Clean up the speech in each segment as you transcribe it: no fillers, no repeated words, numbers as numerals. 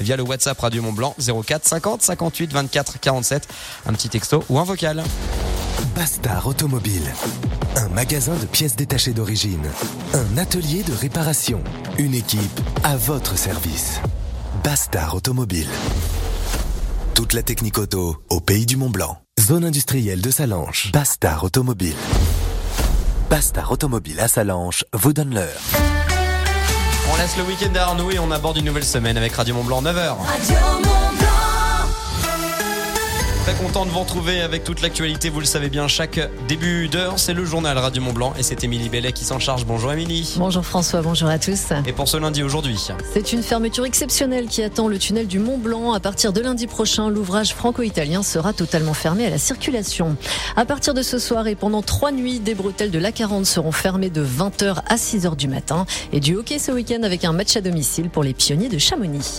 via le WhatsApp Radio Mont Blanc 04 50 58 24 47. Un petit texto ou un vocal. Bastard Automobile, un magasin de pièces détachées d'origine, un atelier de réparation, une équipe à votre service. Bastard Automobile. Toute la technique auto au pays du Mont Blanc. Zone industrielle de Salanches. Bastard Automobile. Bastard Automobile à Salanches vous donne l'heure. On laisse le week-end derrière nous et on aborde une nouvelle semaine avec Radio Mont Blanc 9h. Radio Mont Blanc. Très content de vous retrouver avec toute l'actualité, vous le savez bien, chaque début d'heure, c'est le journal Radio Mont Blanc et c'est Émilie Bellet qui s'en charge. Bonjour Émilie. Bonjour François, bonjour à tous. Et pour ce lundi aujourd'hui, c'est une fermeture exceptionnelle qui attend le tunnel du Mont Blanc. À partir de lundi prochain, l'ouvrage franco-italien sera totalement fermé à la circulation. À partir de ce soir et pendant 3 nuits, des bretelles de l'A40 seront fermées de 20h à 6h du matin. Et du hockey ce week-end avec un match à domicile pour les pionniers de Chamonix.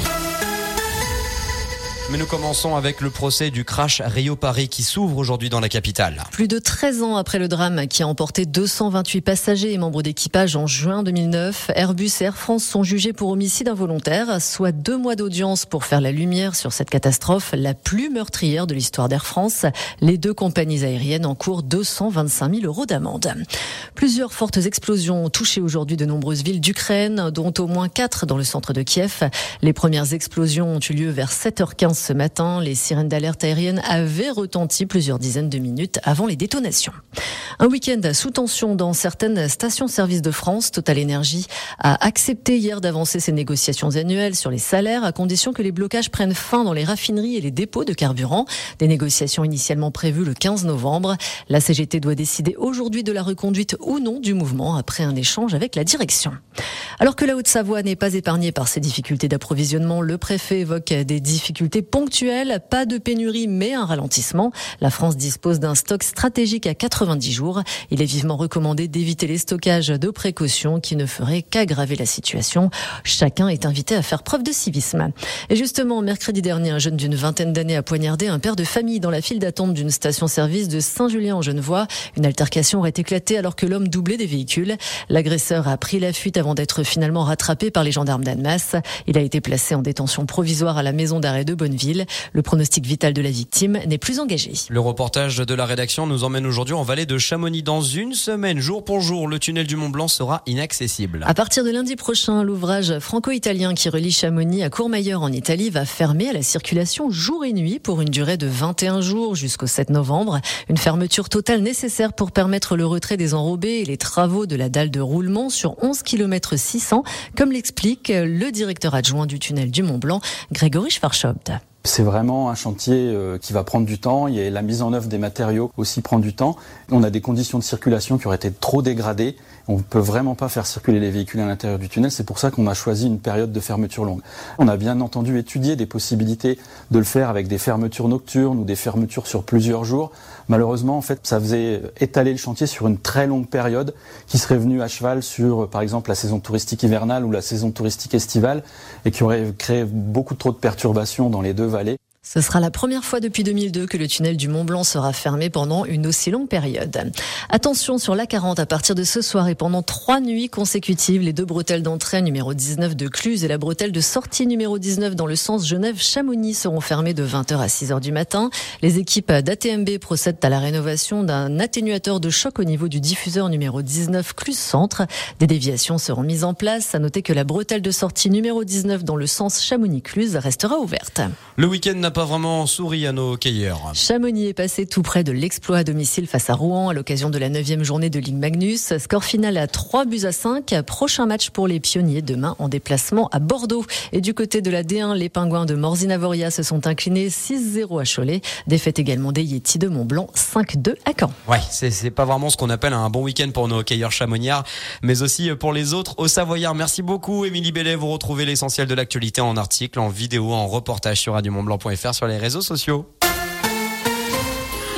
Mais nous commençons avec le procès du crash Rio-Paris qui s'ouvre aujourd'hui dans la capitale. Plus de 13 ans après le drame qui a emporté 228 passagers et membres d'équipage en juin 2009, Airbus et Air France sont jugés pour homicide involontaire, soit 2 mois d'audience pour faire la lumière sur cette catastrophe, la plus meurtrière de l'histoire d'Air France. Les 2 compagnies aériennes encourent 225 000 € d'amende. Plusieurs fortes explosions ont touché aujourd'hui de nombreuses villes d'Ukraine, dont au moins 4 dans le centre de Kiev. Les premières explosions ont eu lieu vers 7h15 ce matin. Les sirènes d'alerte aérienne avaient retenti plusieurs dizaines de minutes avant les détonations. Un week-end sous tension dans certaines stations-service de France. Total Énergie a accepté hier d'avancer ses négociations annuelles sur les salaires à condition que les blocages prennent fin dans les raffineries et les dépôts de carburant. Des négociations initialement prévues le 15 novembre. La CGT doit décider aujourd'hui de la reconduite ou non du mouvement après un échange avec la direction. Alors que la Haute-Savoie n'est pas épargnée par ces difficultés d'approvisionnement, le préfet évoque des difficultés ponctuelles, pas de pénurie mais un ralentissement. La France dispose d'un stock stratégique à 90 jours. Il est vivement recommandé d'éviter les stockages de précaution qui ne feraient qu'aggraver la situation. Chacun est invité à faire preuve de civisme. Et justement, mercredi dernier, un jeune d'une vingtaine d'années a poignardé un père de famille dans la file d'attente d'une station-service de Saint-Julien-en-Genevois. Une altercation aurait éclaté alors que l'homme doublait des véhicules. L'agresseur a pris la fuite avant d'être finalement rattrapé par les gendarmes d'Annemasse. Il a été placé en détention provisoire à la maison d'arrêt de Bonneville. Le pronostic vital de la victime n'est plus engagé. Le reportage de la rédaction nous emmène aujourd'hui en vallée de Chamonix. Dans une semaine, jour pour jour, le tunnel du Mont Blanc sera inaccessible. À partir de lundi prochain, l'ouvrage franco-italien qui relie Chamonix à Courmayeur en Italie va fermer à la circulation jour et nuit pour une durée de 21 jours jusqu'au 7 novembre. Une fermeture totale nécessaire pour permettre le retrait des enrobés et les travaux de la dalle de roulement sur 11 km 600, comme l'explique le directeur adjoint du tunnel du Mont Blanc, Grégory Schwarzschild. C'est vraiment un chantier qui va prendre du temps. Il y a la mise en œuvre des matériaux aussi prend du temps. On a des conditions de circulation qui auraient été trop dégradées. On ne peut vraiment pas faire circuler les véhicules à l'intérieur du tunnel. C'est pour ça qu'on a choisi une période de fermeture longue. On a bien entendu étudié des possibilités de le faire avec des fermetures nocturnes ou des fermetures sur plusieurs jours. Malheureusement, en fait, ça faisait étaler le chantier sur une très longue période qui serait venue à cheval sur, par exemple, la saison touristique hivernale ou la saison touristique estivale et qui aurait créé beaucoup trop de perturbations dans les 2 vallées. Ce sera la première fois depuis 2002 que le tunnel du Mont Blanc sera fermé pendant une aussi longue période. Attention sur l'A40 à partir de ce soir et pendant 3 nuits consécutives, les 2 bretelles d'entrée numéro 19 de Cluse et la bretelle de sortie numéro 19 dans le sens Genève-Chamonix seront fermées de 20h à 6h du matin. Les équipes d'ATMB procèdent à la rénovation d'un atténuateur de choc au niveau du diffuseur numéro 19 Cluse Centre. Des déviations seront mises en place. À noter que la bretelle de sortie numéro 19 dans le sens Chamonix-Cluse restera ouverte. Le week-end n'a pas vraiment souri à nos hockeyeurs. Chamonix est passé tout près de l'exploit à domicile face à Rouen à l'occasion de la 9e journée de Ligue Magnus. Score final à 3-5. Prochain match pour les pionniers demain en déplacement à Bordeaux. Et du côté de la D1, les Pingouins de Morzine-Avoria se sont inclinés 6-0 à Cholet. Défaite également des Yétis de Mont-Blanc 5-2 à Caen. Ouais, c'est pas vraiment ce qu'on appelle un bon week-end pour nos hockeyeurs chamoniards, mais aussi pour les autres au Savoyard. Merci beaucoup Émilie Bellet. Vous retrouvez l'essentiel de l'actualité en article, en vidéo, en reportage sur radiomontblanc.fr, sur les réseaux sociaux.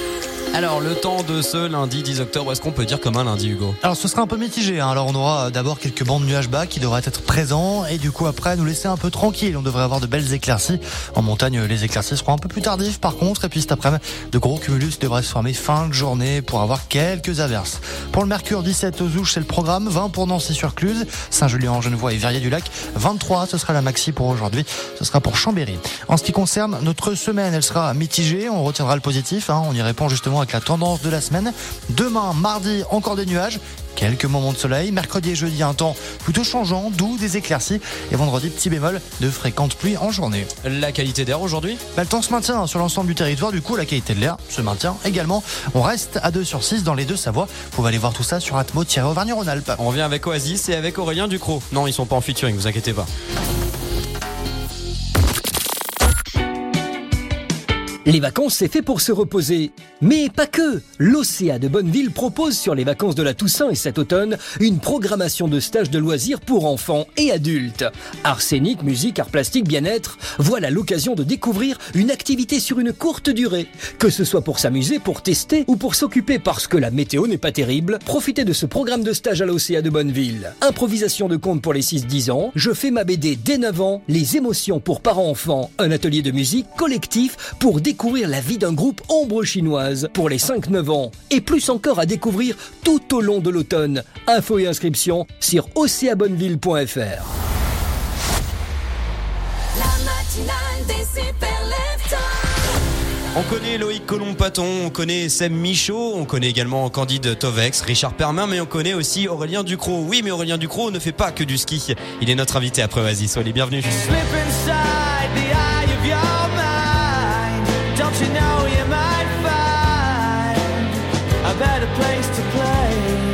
Alors, le temps de ce lundi 10 octobre, est-ce qu'on peut dire comme un lundi, Hugo? Alors ce sera un peu mitigé, hein. Alors on aura d'abord quelques bancs de nuages bas qui devraient être présents et du coup après nous laisser un peu tranquille. On devrait avoir de belles éclaircies. En montagne, les éclaircies seront un peu plus tardives par contre, et puis cet après-midi, de gros cumulus devraient se former fin de journée pour avoir quelques averses. Pour le mercure, 17 aux Ouches, c'est le programme, 20 pour Nancy-sur-Cluse, Saint-Julien-en-Genevois et Verrier-du-Lac, 23, ce sera la maxi pour aujourd'hui, ce sera pour Chambéry. En ce qui concerne notre semaine, elle sera mitigée, on retiendra le positif, hein. On y répond justement avec la tendance de la semaine. Demain, mardi, encore des nuages, quelques moments de soleil. Mercredi et jeudi, un temps plutôt changeant, doux, des éclaircies. Et vendredi, petit bémol, de fréquentes pluies en journée. La qualité d'air aujourd'hui? Le temps se maintient sur l'ensemble du territoire. Du coup, la qualité de l'air se maintient également. On reste à 2 sur 6 dans les deux Savoies. Vous pouvez aller voir tout ça sur Atmo-Auvergne-Rhône-Alpes. On revient avec Oasis et avec Aurélien Ducrot. Non, ils sont pas en featuring, vous inquiétez pas. Les vacances, c'est fait pour se reposer. Mais pas que. L'Océa de Bonneville propose sur les vacances de la Toussaint et cet automne une programmation de stages de loisirs pour enfants et adultes. Art scénique, musique, art plastique, bien-être, voilà l'occasion de découvrir une activité sur une courte durée. Que ce soit pour s'amuser, pour tester ou pour s'occuper parce que la météo n'est pas terrible, profitez de ce programme de stage à l'Océa de Bonneville. Improvisation de contes pour les 6-10 ans, je fais ma BD dès 9 ans, les émotions pour parents-enfants, un atelier de musique collectif pour découvrir la vie d'un groupe ombre chinoise pour les 5-9 ans et plus encore à découvrir tout au long de l'automne. Infos et inscriptions sur oceabonneville.fr. On connaît Loïc Colomb-Paton, on connaît Sem Michaud, on connaît également Candide Tovex, Richard Permin, mais on connaît aussi Aurélien Ducrot. Oui, mais Aurélien Ducrot ne fait pas que du ski. Il est notre invité après Oasis. Soyez les bienvenus. Don't you know you might find a better place to play?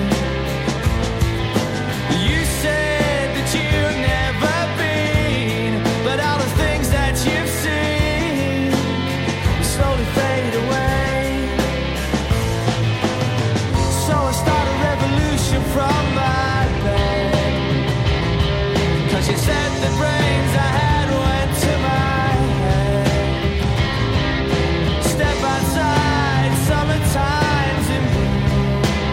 You said that you've never been, but all the things that you've seen will slowly fade away. So I start a revolution from my bed, 'cause you said the brains I had went to my head. Step outside, summertime's in bloom.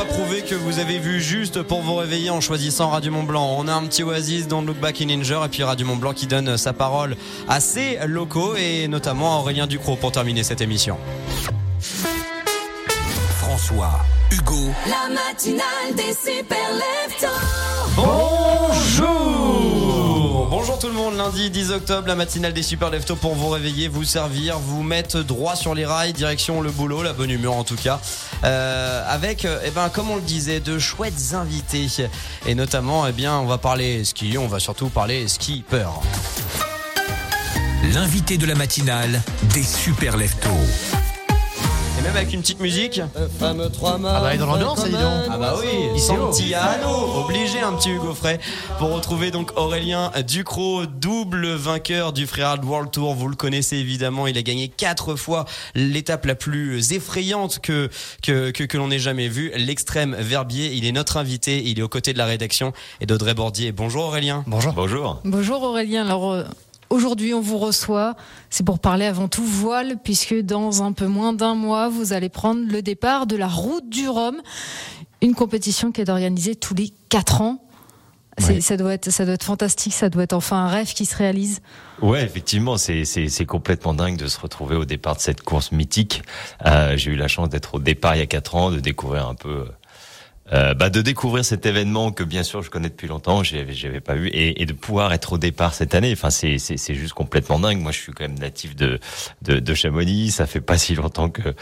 prouver que vous avez vu juste pour vous réveiller en choisissant Radio Mont Blanc. On a un petit Oasis dans Look Back in Anger et puis Radio Mont Blanc qui donne sa parole à ses locaux et notamment à Aurélien Ducrot pour terminer cette émission. François, Hugo, La matinale des super leftos. Bonjour tout le monde, lundi 10 octobre, la matinale des super leftos pour vous réveiller, vous servir, vous mettre droit sur les rails, direction le boulot, la bonne humeur en tout cas, avec, comme on le disait, de chouettes invités. Et notamment, on va parler ski, on va surtout parler skipper. l'invité de la matinale des super leftos. Et même avec une petite musique. Ah bah, il est dans l'ambiance, dis donc. Ah bah oui, Santiano, obligé un petit Hugo Frey pour retrouver donc Aurélien Ducrot, double vainqueur du Freeride World Tour. Vous le connaissez évidemment, il a gagné 4 fois l'étape la plus effrayante que l'on ait jamais vue, l'extrême Verbier. Il est notre invité, il est aux côtés de la rédaction et d'Audrey Bordier. Bonjour Aurélien. Bonjour. Bonjour. Bonjour Aurélien, alors aujourd'hui on vous reçoit, c'est pour parler avant tout voile, puisque dans un peu moins d'un mois vous allez prendre le départ de la Route du Rhum, une compétition qui est organisée tous les 4 ans. Ouais. Ça doit être fantastique, ça doit être enfin un rêve qui se réalise. Ouais, effectivement, c'est complètement dingue de se retrouver au départ de cette course mythique. J'ai eu la chance d'être au départ il y a 4 ans, de découvrir un peu... de découvrir cet événement que bien sûr je connais depuis longtemps, j'avais pas vu, et de pouvoir être au départ cette année. Enfin, c'est juste complètement dingue. Moi, je suis quand même natif de Chamonix. Ça fait pas si longtemps que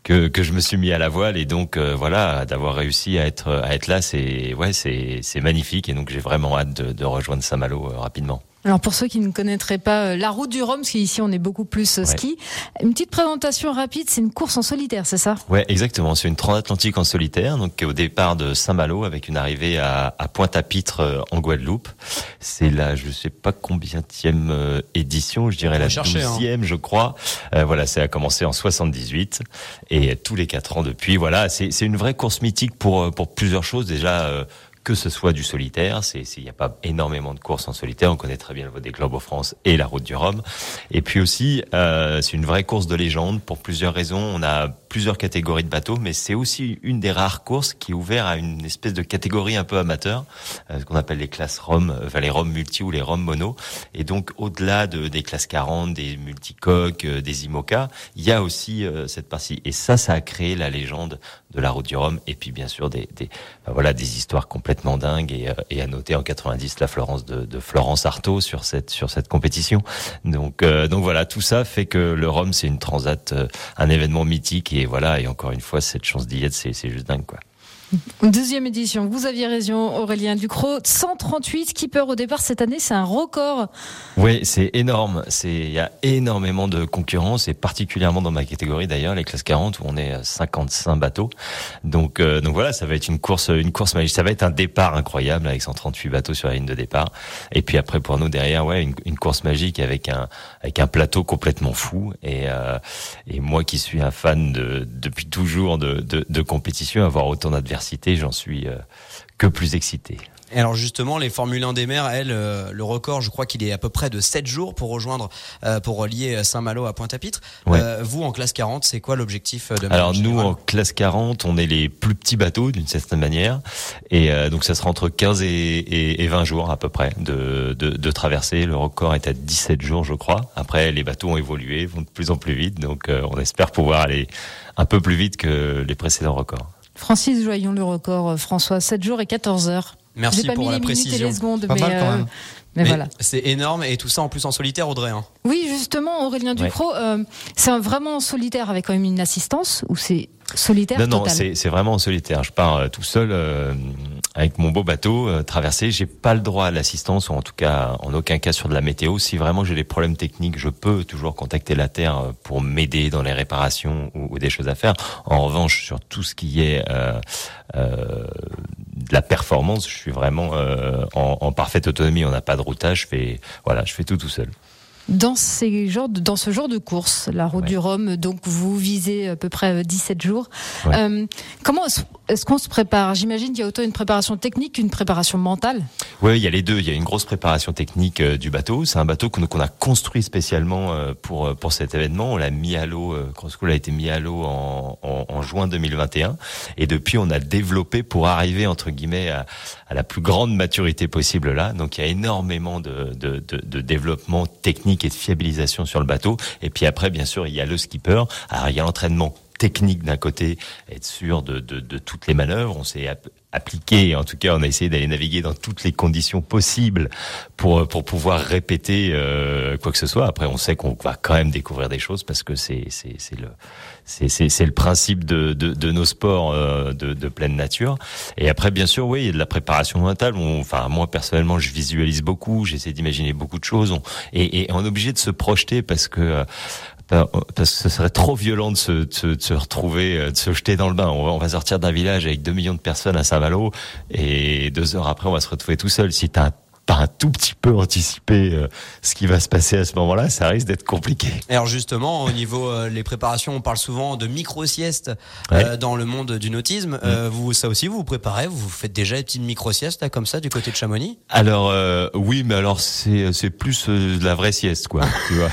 je me suis mis à la voile, et donc voilà, d'avoir réussi à être là, c'est magnifique. Et donc j'ai vraiment hâte de rejoindre Saint-Malo rapidement. Alors pour ceux qui ne connaîtraient pas la Route du Rhum, parce qu'ici on est beaucoup plus ski, une petite présentation rapide, c'est une course en solitaire, c'est ça ? Ouais, exactement. C'est une transatlantique en solitaire, donc au départ de Saint-Malo avec une arrivée à Pointe-à-Pitre en Guadeloupe. C'est là, je sais pas combienième édition, je dirais la 12e, je crois. Voilà, ça a commencé en 78 et tous les 4 ans depuis. Voilà, c'est une vraie course mythique pour plusieurs choses déjà. Que ce soit du solitaire, il n'y a pas énormément de courses en solitaire. On connaît très bien le Vendée Globe en France et la Route du Rhum. Et puis aussi, c'est une vraie course de légende pour plusieurs raisons. On a plusieurs catégories de bateaux, mais c'est aussi une des rares courses qui est ouverte à une espèce de catégorie un peu amateur, ce qu'on appelle les classes Rhum, les Rhum multi ou les Rhum mono. Et donc, au-delà des classes 40, des multicoques, des IMOCA, il y a aussi cette partie. Et ça a créé la légende de la Route du Rhum. Et puis, bien sûr, des histoires complètement dingues. Et à noter en 90 la Florence de Florence Artaud sur cette compétition. Donc voilà, tout ça fait que le Rhum, c'est une transat, un événement mythique. Et voilà, et encore une fois, cette chance d'y être, c'est juste dingue, quoi. Deuxième édition, vous aviez raison Aurélien Ducrot, 138 skippers au départ cette année, c'est un record. Oui, c'est énorme, il y a énormément de concurrence, et particulièrement dans ma catégorie d'ailleurs, les classes 40 où on est 55 bateaux. Donc voilà, ça va être une course magique, ça va être un départ incroyable avec 138 bateaux sur la ligne de départ. Et puis après pour nous derrière, une course magique avec un plateau complètement fou, et moi qui suis un fan depuis toujours de compétition, avoir autant d'adversaires, j'en suis que plus excité. Et alors justement, les Formule 1 des mers, le record, je crois qu'il est à peu près de 7 jours pour relier Saint-Malo à Pointe-à-Pitre. Ouais. Vous, en classe 40, c'est quoi l'objectif de Alors nous, en classe 40, on est les plus petits bateaux d'une certaine manière. Et donc ça sera entre 15 et 20 jours à peu près de traversée. Le record est à 17 jours, je crois. Après, les bateaux ont évolué, vont de plus en plus vite. Donc on espère pouvoir aller un peu plus vite que les précédents records. Francis Joyon, le record, François, 7 jours et 14 heures. Merci pour la précision. J'ai pas mis les minutes et précision. les secondes, Pas mal quand même. mais voilà. C'est énorme, et tout ça en plus en solitaire, Audrey. Hein. Oui, justement, Aurélien Ducrot, c'est vraiment en solitaire avec quand même une assistance, ou c'est solitaire Non, total? c'est vraiment en solitaire. Je pars tout seul avec mon beau bateau traversé. J'ai pas le droit à l'assistance, ou en tout cas en aucun cas sur de la météo. Si vraiment j'ai des problèmes techniques, je peux toujours contacter la Terre pour m'aider dans les réparations ou des choses à faire. En revanche, sur tout ce qui est de la performance, je suis vraiment en parfaite autonomie. On n'a pas de routage. Je fais tout seul. dans ce genre de course, la Route du Rhum. Donc vous visez à peu près 17 jours. Ouais. Comment est-ce qu'on se prépare? J'imagine qu'il y a autant une préparation technique qu'une préparation mentale. Oui, il y a les deux. Il y a une grosse préparation technique du bateau. C'est un bateau qu'on a construit spécialement pour cet événement. On l'a mis à l'eau. Crosscool a été mis à l'eau en juin 2021. Et depuis, on a développé pour arriver entre guillemets à la plus grande maturité possible là. Donc il y a énormément de développement technique et de fiabilisation sur le bateau. Et puis après, bien sûr, il y a le skipper. Alors il y a l'entraînement technique d'un côté, être sûr de toutes les manœuvres. On s'est appliqué, en tout cas, on a essayé d'aller naviguer dans toutes les conditions possibles pour pouvoir répéter quoi que ce soit. Après, on sait qu'on va quand même découvrir des choses parce que c'est le principe de nos sports de pleine nature. Et après, bien sûr, oui, il y a de la préparation mentale. Moi personnellement, je visualise beaucoup, j'essaie d'imaginer beaucoup de choses. Et on est obligé de se projeter parce que ce serait trop violent de se retrouver, de se jeter dans le bain. On va sortir d'un village avec 2 millions de personnes à Saint-Malo et 2 heures après, on va se retrouver tout seul. Si t'as un tout petit peu anticipé ce qui va se passer à ce moment-là, ça risque d'être compliqué. Alors justement, au niveau les préparations, on parle souvent de micro-siestes dans le monde du nautisme. Vous préparez, vous faites déjà des petites micro-siestes là, comme ça du côté de Chamonix? Alors oui, mais alors c'est plus de la vraie sieste, quoi. Tu vois.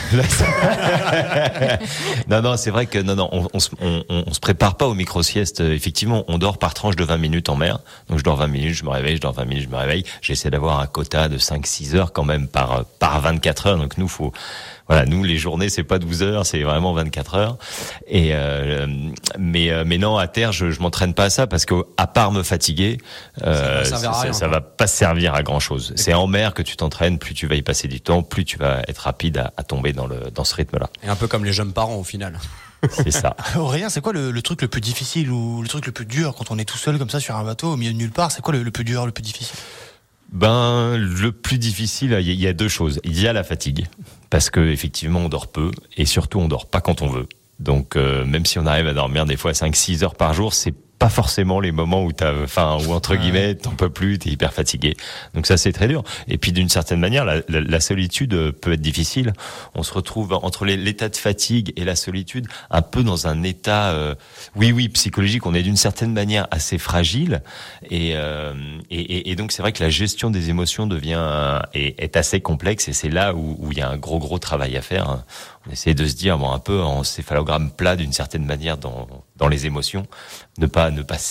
Non, c'est vrai que on se prépare pas aux micro-siestes. Effectivement, on dort par tranche de 20 minutes en mer. Donc je dors 20 minutes, je me réveille, je dors 20 minutes, je me réveille. J'essaie d'avoir un quota de 5-6 heures quand même par 24 heures. Donc nous les journées c'est pas 12 heures, c'est vraiment 24 heures. Et mais non, à terre je m'entraîne pas à ça parce que à part me fatiguer, ça va pas servir à grand chose. C'est en mer que tu t'entraînes, plus tu vas y passer du temps, plus tu vas être rapide à tomber dans ce rythme-là. Et un peu comme les jeunes parents au final. C'est ça. Aurélien, c'est quoi le truc le plus difficile ou le truc le plus dur quand on est tout seul comme ça sur un bateau au milieu de nulle part? C'est quoi le plus dur, le plus difficile? Le plus difficile, il y a 2 choses. Il y a la fatigue, parce que effectivement on dort peu, et surtout on dort pas quand on veut. Donc même si on arrive à dormir des fois 5-6 heures par jour, c'est pas forcément les moments où où entre guillemets t'en peux plus, t'es hyper fatigué. Donc ça c'est très dur. Et puis d'une certaine manière, la solitude peut être difficile. On se retrouve entre l'état de fatigue et la solitude, un peu dans un état, psychologique. On est d'une certaine manière assez fragile, et donc c'est vrai que la gestion des émotions est assez complexe, et c'est là où il y a un gros travail à faire. On essaie de se dire un peu en céphalogramme plat d'une certaine manière dans les émotions, ne pas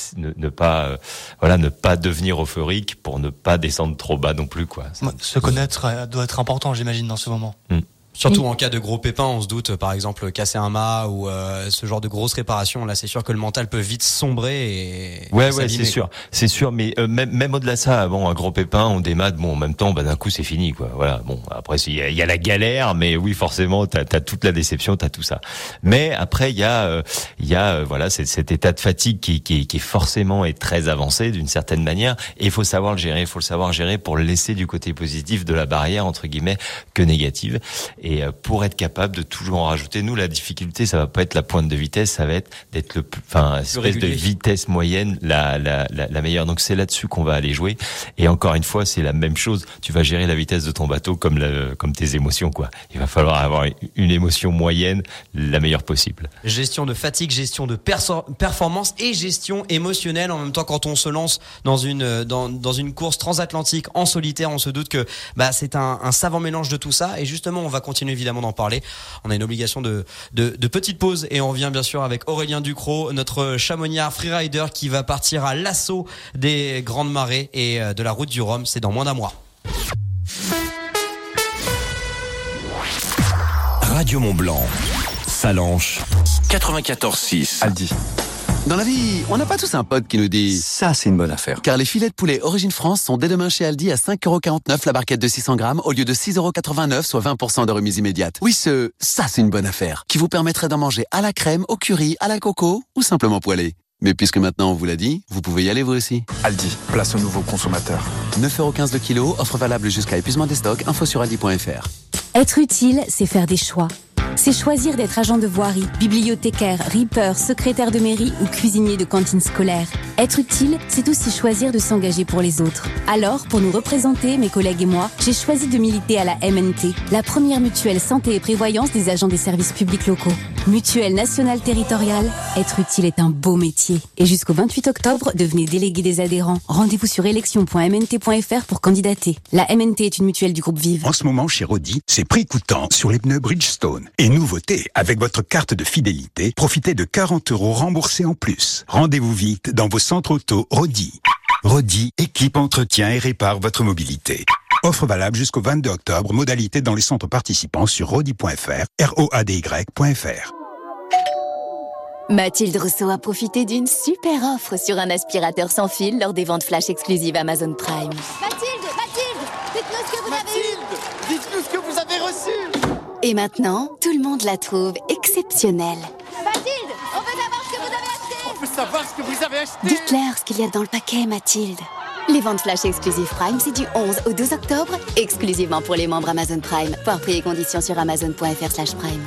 devenir euphorique pour ne pas descendre trop bas non plus, quoi. Se connaître doit être important, j'imagine, dans ce moment. Surtout en cas de gros pépins, on se doute, par exemple, casser un mât ou ce genre de grosses réparations. Là, c'est sûr que le mental peut vite sombrer et s'abîmer, c'est sûr. Mais même au-delà de ça, un gros pépin, on démate. Bon, en même temps, d'un coup, c'est fini, quoi. Voilà. Bon, après, il y a la galère, mais oui, forcément, t'as toute la déception, t'as tout ça. Mais après, il y a cet état de fatigue qui forcément est très avancé d'une certaine manière. Et il faut savoir le gérer. Il faut le savoir gérer pour laisser du côté positif de la barrière entre guillemets que négative. Et pour être capable de toujours en rajouter, nous la difficulté, ça va pas être la pointe de vitesse, ça va être d'être espèce de vitesse moyenne la meilleure. Donc c'est là-dessus qu'on va aller jouer. Et encore une fois, c'est la même chose. Tu vas gérer la vitesse de ton bateau comme tes émotions, quoi. Il va falloir avoir une émotion moyenne la meilleure possible. Gestion de fatigue, gestion de performance et gestion émotionnelle en même temps. Quand on se lance dans une course transatlantique en solitaire, on se doute que c'est un savant mélange de tout ça. Et justement, on va continuer évidemment d'en parler. On a une obligation de petite pause et on revient bien sûr avec Aurélien Ducrot, notre chamonniard freerider qui va partir à l'assaut des grandes marées et de la route du Rhum. C'est dans moins d'un mois. Radio Mont-Blanc, Salanches, 94.6. Aldi. Dans la vie, on n'a pas tous un pote qui nous dit « Ça, c'est une bonne affaire ». Car les filets de poulet Origine France sont dès demain chez Aldi à 5,49€ la barquette de 600 grammes au lieu de 6,89€, soit 20% de remise immédiate. Oui, ça, c'est une bonne affaire qui vous permettrait d'en manger à la crème, au curry, à la coco ou simplement poêlé. Mais puisque maintenant on vous l'a dit, vous pouvez y aller vous aussi. Aldi, place aux nouveaux consommateurs. 9,15€ le kilo, offre valable jusqu'à épuisement des stocks, info sur aldi.fr. Être utile, c'est faire des choix. c'est choisir d'être agent de voirie, bibliothécaire, reaper, secrétaire de mairie ou cuisinier de cantine scolaire. Être utile, c'est aussi choisir de s'engager pour les autres. Alors, pour nous représenter, mes collègues et moi, j'ai choisi de militer à la MNT, la première mutuelle santé et prévoyance des agents des services publics locaux. Mutuelle nationale territoriale, être utile est un beau métier. Et jusqu'au 28 octobre, devenez délégué des adhérents. Rendez-vous sur élection.mnt.fr pour candidater. La MNT est une mutuelle du groupe Vive. En ce moment, chez Rodi, c'est prix coûtant sur les pneus Bridgestone. Et nouveauté, avec votre carte de fidélité, profitez de 40 € remboursés en plus. Rendez-vous vite dans vos centres auto Rodi. Rodi équipe, entretien et répare votre mobilité. Offre valable jusqu'au 22 octobre. Modalité dans les centres participants sur rodi.fr, ROADY.fr. Mathilde Rousseau a profité d'une super offre sur un aspirateur sans fil lors des ventes flash exclusives Amazon Prime. Mathilde, dites-nous ce que vous avez... Dites-nous ce que vous avez reçu. Et maintenant, tout le monde la trouve exceptionnelle. Mathilde, on veut savoir ce que vous avez acheté. On veut savoir ce que vous avez acheté. Dites-leur ce qu'il y a dans le paquet, Mathilde. Les ventes flash exclusives Prime, c'est du 11 au 12 octobre, exclusivement pour les membres Amazon Prime. Voir prix et conditions sur amazon.fr/prime.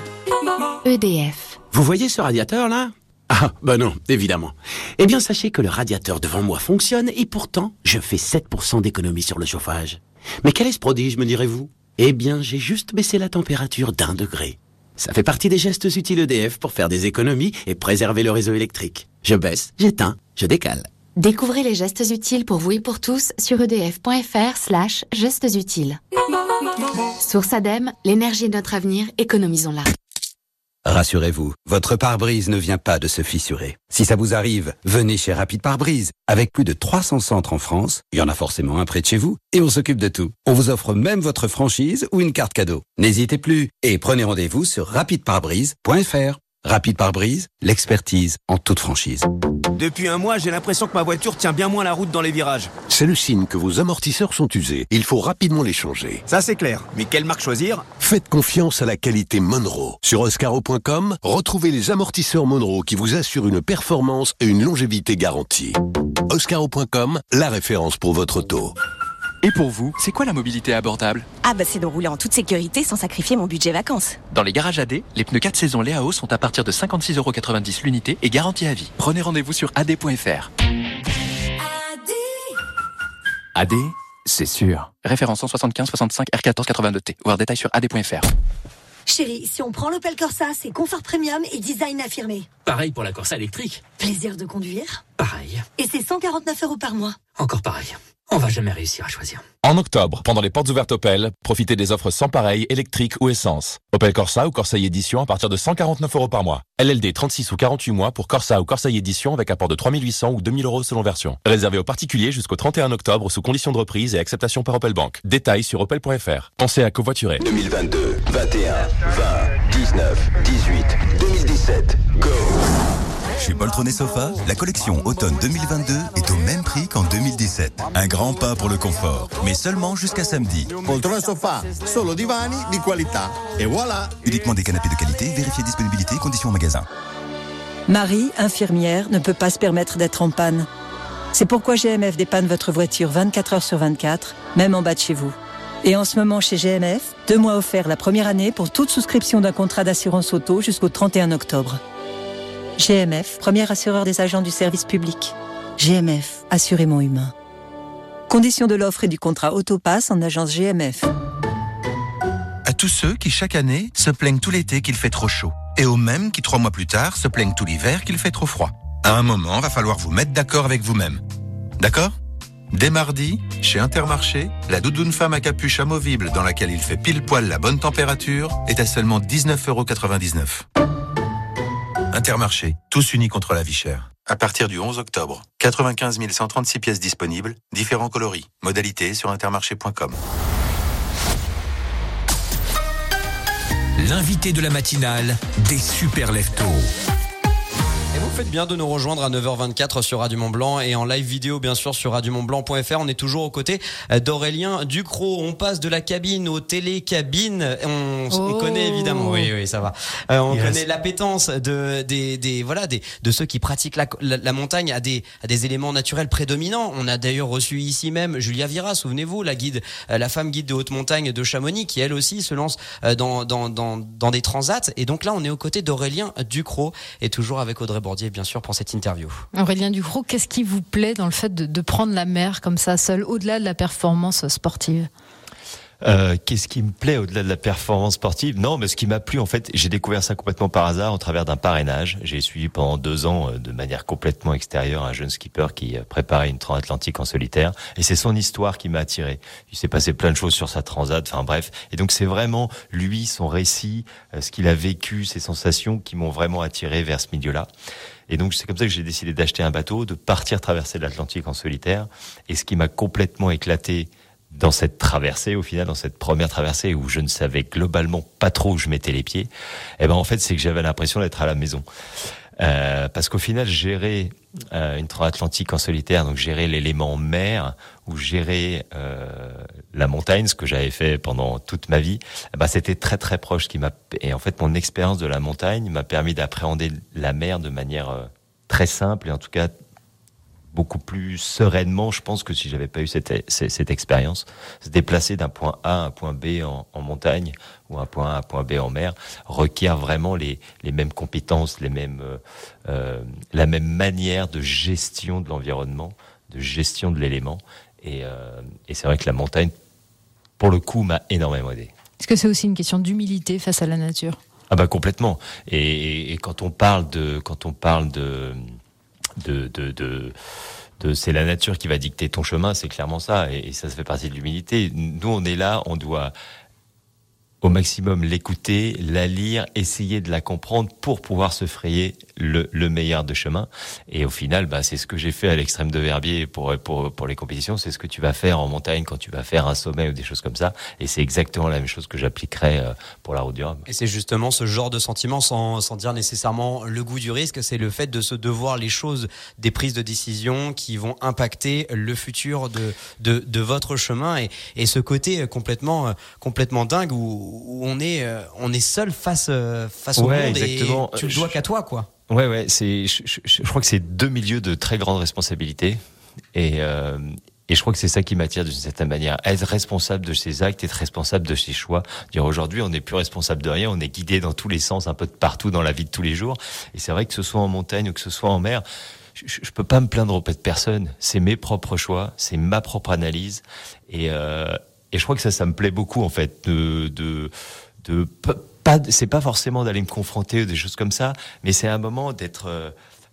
EDF. Vous voyez ce radiateur là ? Ah, non, évidemment. Eh bien, sachez que le radiateur devant moi fonctionne et pourtant, je fais 7% d'économie sur le chauffage. Mais quel est ce prodige, me direz-vous ? Eh bien, j'ai juste baissé la température d'1 degré. Ça fait partie des gestes utiles EDF pour faire des économies et préserver le réseau électrique. Je baisse, j'éteins, je décale. Découvrez les gestes utiles pour vous et pour tous sur edf.fr/gestes utiles. Source ADEME, l'énergie est notre avenir, économisons-la. Rassurez-vous, votre pare-brise ne vient pas de se fissurer. Si ça vous arrive, venez chez Rapid Pare-Brise. Avec plus de 300 centres en France, il y en a forcément un près de chez vous, et on s'occupe de tout. On vous offre même votre franchise ou une carte cadeau. N'hésitez plus et prenez rendez-vous sur rapidparebrise.fr. Rapid Pare-Brise, l'expertise en toute franchise. Depuis un mois, j'ai l'impression que ma voiture tient bien moins la route dans les virages. C'est le signe que vos amortisseurs sont usés. Il faut rapidement les changer. Ça c'est clair, mais quelle marque choisir ? Faites confiance à la qualité Monroe. Sur oscaro.com, retrouvez les amortisseurs Monroe qui vous assurent une performance et une longévité garantie. Oscaro.com, la référence pour votre auto. Et pour vous, c'est quoi la mobilité abordable ? C'est de rouler en toute sécurité sans sacrifier mon budget vacances. Dans les garages AD, les pneus 4 saisons Léao sont à partir de 56,90 € l'unité et garantie à vie. Prenez rendez-vous sur ad.fr. AD, c'est sûr. Référence 175 65 R14 82T. Voir détail sur ad.fr. Chérie, si on prend l'Opel Corsa, c'est confort premium et design affirmé. Pareil pour la Corsa électrique. Plaisir de conduire. Pareil. Et c'est 149 € par mois. Encore pareil. On va jamais réussir à choisir. En octobre, pendant les portes ouvertes Opel, profitez des offres sans pareil, électrique ou essence. Opel Corsa ou Corsa Edition à partir de 149 € par mois. LLD 36 ou 48 mois pour Corsa ou Corsa Edition avec apport de 3800 ou 2000 € selon version. Réservé aux particuliers jusqu'au 31 octobre sous conditions de reprise et acceptation par Opel Bank. Détails sur opel.fr. Pensez à covoiturer. 2022, 21, 20, 19, 18, 2017, go! Chez Poltron Sofa, la collection automne 2022 est au même prix qu'en 2017. Un grand pas pour le confort, mais seulement jusqu'à samedi. Poltrone Sofa, solo divani di qualità. Et voilà! Uniquement des canapés de qualité, vérifiez disponibilité, conditions en magasin. Marie, infirmière, ne peut pas se permettre d'être en panne. C'est pourquoi GMF dépanne votre voiture 24 heures sur 24, même en bas de chez vous. Et en ce moment chez GMF, 2 mois offerts la première année pour toute souscription d'un contrat d'assurance auto jusqu'au 31 octobre. GMF, premier assureur des agents du service public. GMF, assurément humain. Conditions de l'offre et du contrat Autopass en agence GMF. À tous ceux qui, chaque année, se plaignent tout l'été qu'il fait trop chaud. Et aux mêmes qui, 3 mois plus tard, se plaignent tout l'hiver qu'il fait trop froid. À un moment, va falloir vous mettre d'accord avec vous-même. D'accord ? Dès mardi, chez Intermarché, la doudoune femme à capuche amovible dans laquelle il fait pile poil la bonne température est à seulement 19,99 €. Intermarché, tous unis contre la vie chère. À partir du 11 octobre, 95 136 pièces disponibles, différents coloris. Modalités sur intermarché.com. L'invité de la matinale des super leftos. Et vous faites bien de nous rejoindre à 9h24 sur Radio Mont-Blanc et en live vidéo bien sûr sur radiomontblanc.fr. On est toujours aux côtés d'Aurélien Ducrot. On passe de la cabine aux télécabines. On connaît évidemment. Oui, ça va. On connaît l'appétence de ceux qui pratiquent la montagne à des éléments naturels prédominants. On a d'ailleurs reçu ici même Julia Vira, souvenez-vous, la femme guide de haute montagne de Chamonix, qui elle aussi se lance dans des transats. Et donc là, on est aux côtés d'Aurélien Ducrot et toujours avec Audrey Bordier, bien sûr, pour cette interview. Aurélien Ducrot, qu'est-ce qui vous plaît dans le fait de prendre la mer comme ça, seul, au-delà de la performance sportive ? Qu'est-ce qui me plaît au-delà de la performance sportive ? Non, mais ce qui m'a plu, en fait, j'ai découvert ça complètement par hasard au travers d'un parrainage. J'ai suivi pendant 2 ans, de manière complètement extérieure, un jeune skipper qui préparait une transatlantique en solitaire. Et c'est son histoire qui m'a attiré. Il s'est passé plein de choses sur sa transat, enfin bref. Et donc c'est vraiment lui, son récit, ce qu'il a vécu, ses sensations qui m'ont vraiment attiré vers ce milieu-là. Et donc c'est comme ça que j'ai décidé d'acheter un bateau, de partir traverser l'Atlantique en solitaire. Et ce qui m'a complètement éclaté dans cette traversée, au final, dans cette première traversée où je ne savais globalement pas trop où je mettais les pieds, en fait, c'est que j'avais l'impression d'être à la maison. Parce qu'au final, gérer une transatlantique en solitaire, donc gérer l'élément mer ou gérer la montagne, ce que j'avais fait pendant toute ma vie, c'était très très proche. Et en fait, mon expérience de la montagne m'a permis d'appréhender la mer de manière très simple et en tout cas beaucoup plus sereinement, je pense, que si j'avais pas eu cette expérience. Se déplacer d'un point A à un point B en montagne ou un point A à un point B en mer requiert vraiment les mêmes compétences, la même manière de gestion de l'environnement, de gestion de l'élément. Et c'est vrai que la montagne, pour le coup, m'a énormément aidé. Est-ce que c'est aussi une question d'humilité face à la nature ? Complètement. Et quand on parle de c'est la nature qui va dicter ton chemin, c'est clairement ça, et ça fait partie de l'humilité. Nous, on est là, on doit au maximum l'écouter, la lire, essayer de la comprendre pour pouvoir se frayer le meilleur de chemin. Et au final, c'est ce que j'ai fait à l'Extrême de Verbier pour les compétitions. C'est ce que tu vas faire en montagne quand tu vas faire un sommet ou des choses comme ça. Et c'est exactement la même chose que j'appliquerai pour la route du Rhum. Et c'est justement ce genre de sentiment, sans dire nécessairement le goût du risque, c'est le fait de voir les choses, des prises de décision qui vont impacter le futur de votre chemin. Et ce côté complètement dingue où on est seul face au monde, exactement. Et tu le dois qu'à toi, quoi. Ouais, je crois que c'est 2 milieux de très grande responsabilité et je crois que c'est ça qui m'attire d'une certaine manière. Être responsable de ses actes, être responsable de ses choix. Aujourd'hui, on n'est plus responsable de rien, on est guidé dans tous les sens, un peu de partout dans la vie de tous les jours. Et c'est vrai que ce soit en montagne ou que ce soit en mer, je peux pas me plaindre auprès de personne. C'est mes propres choix, c'est ma propre analyse et je crois que ça me plaît beaucoup en fait c'est pas forcément d'aller me confronter ou des choses comme ça, mais c'est un moment d'être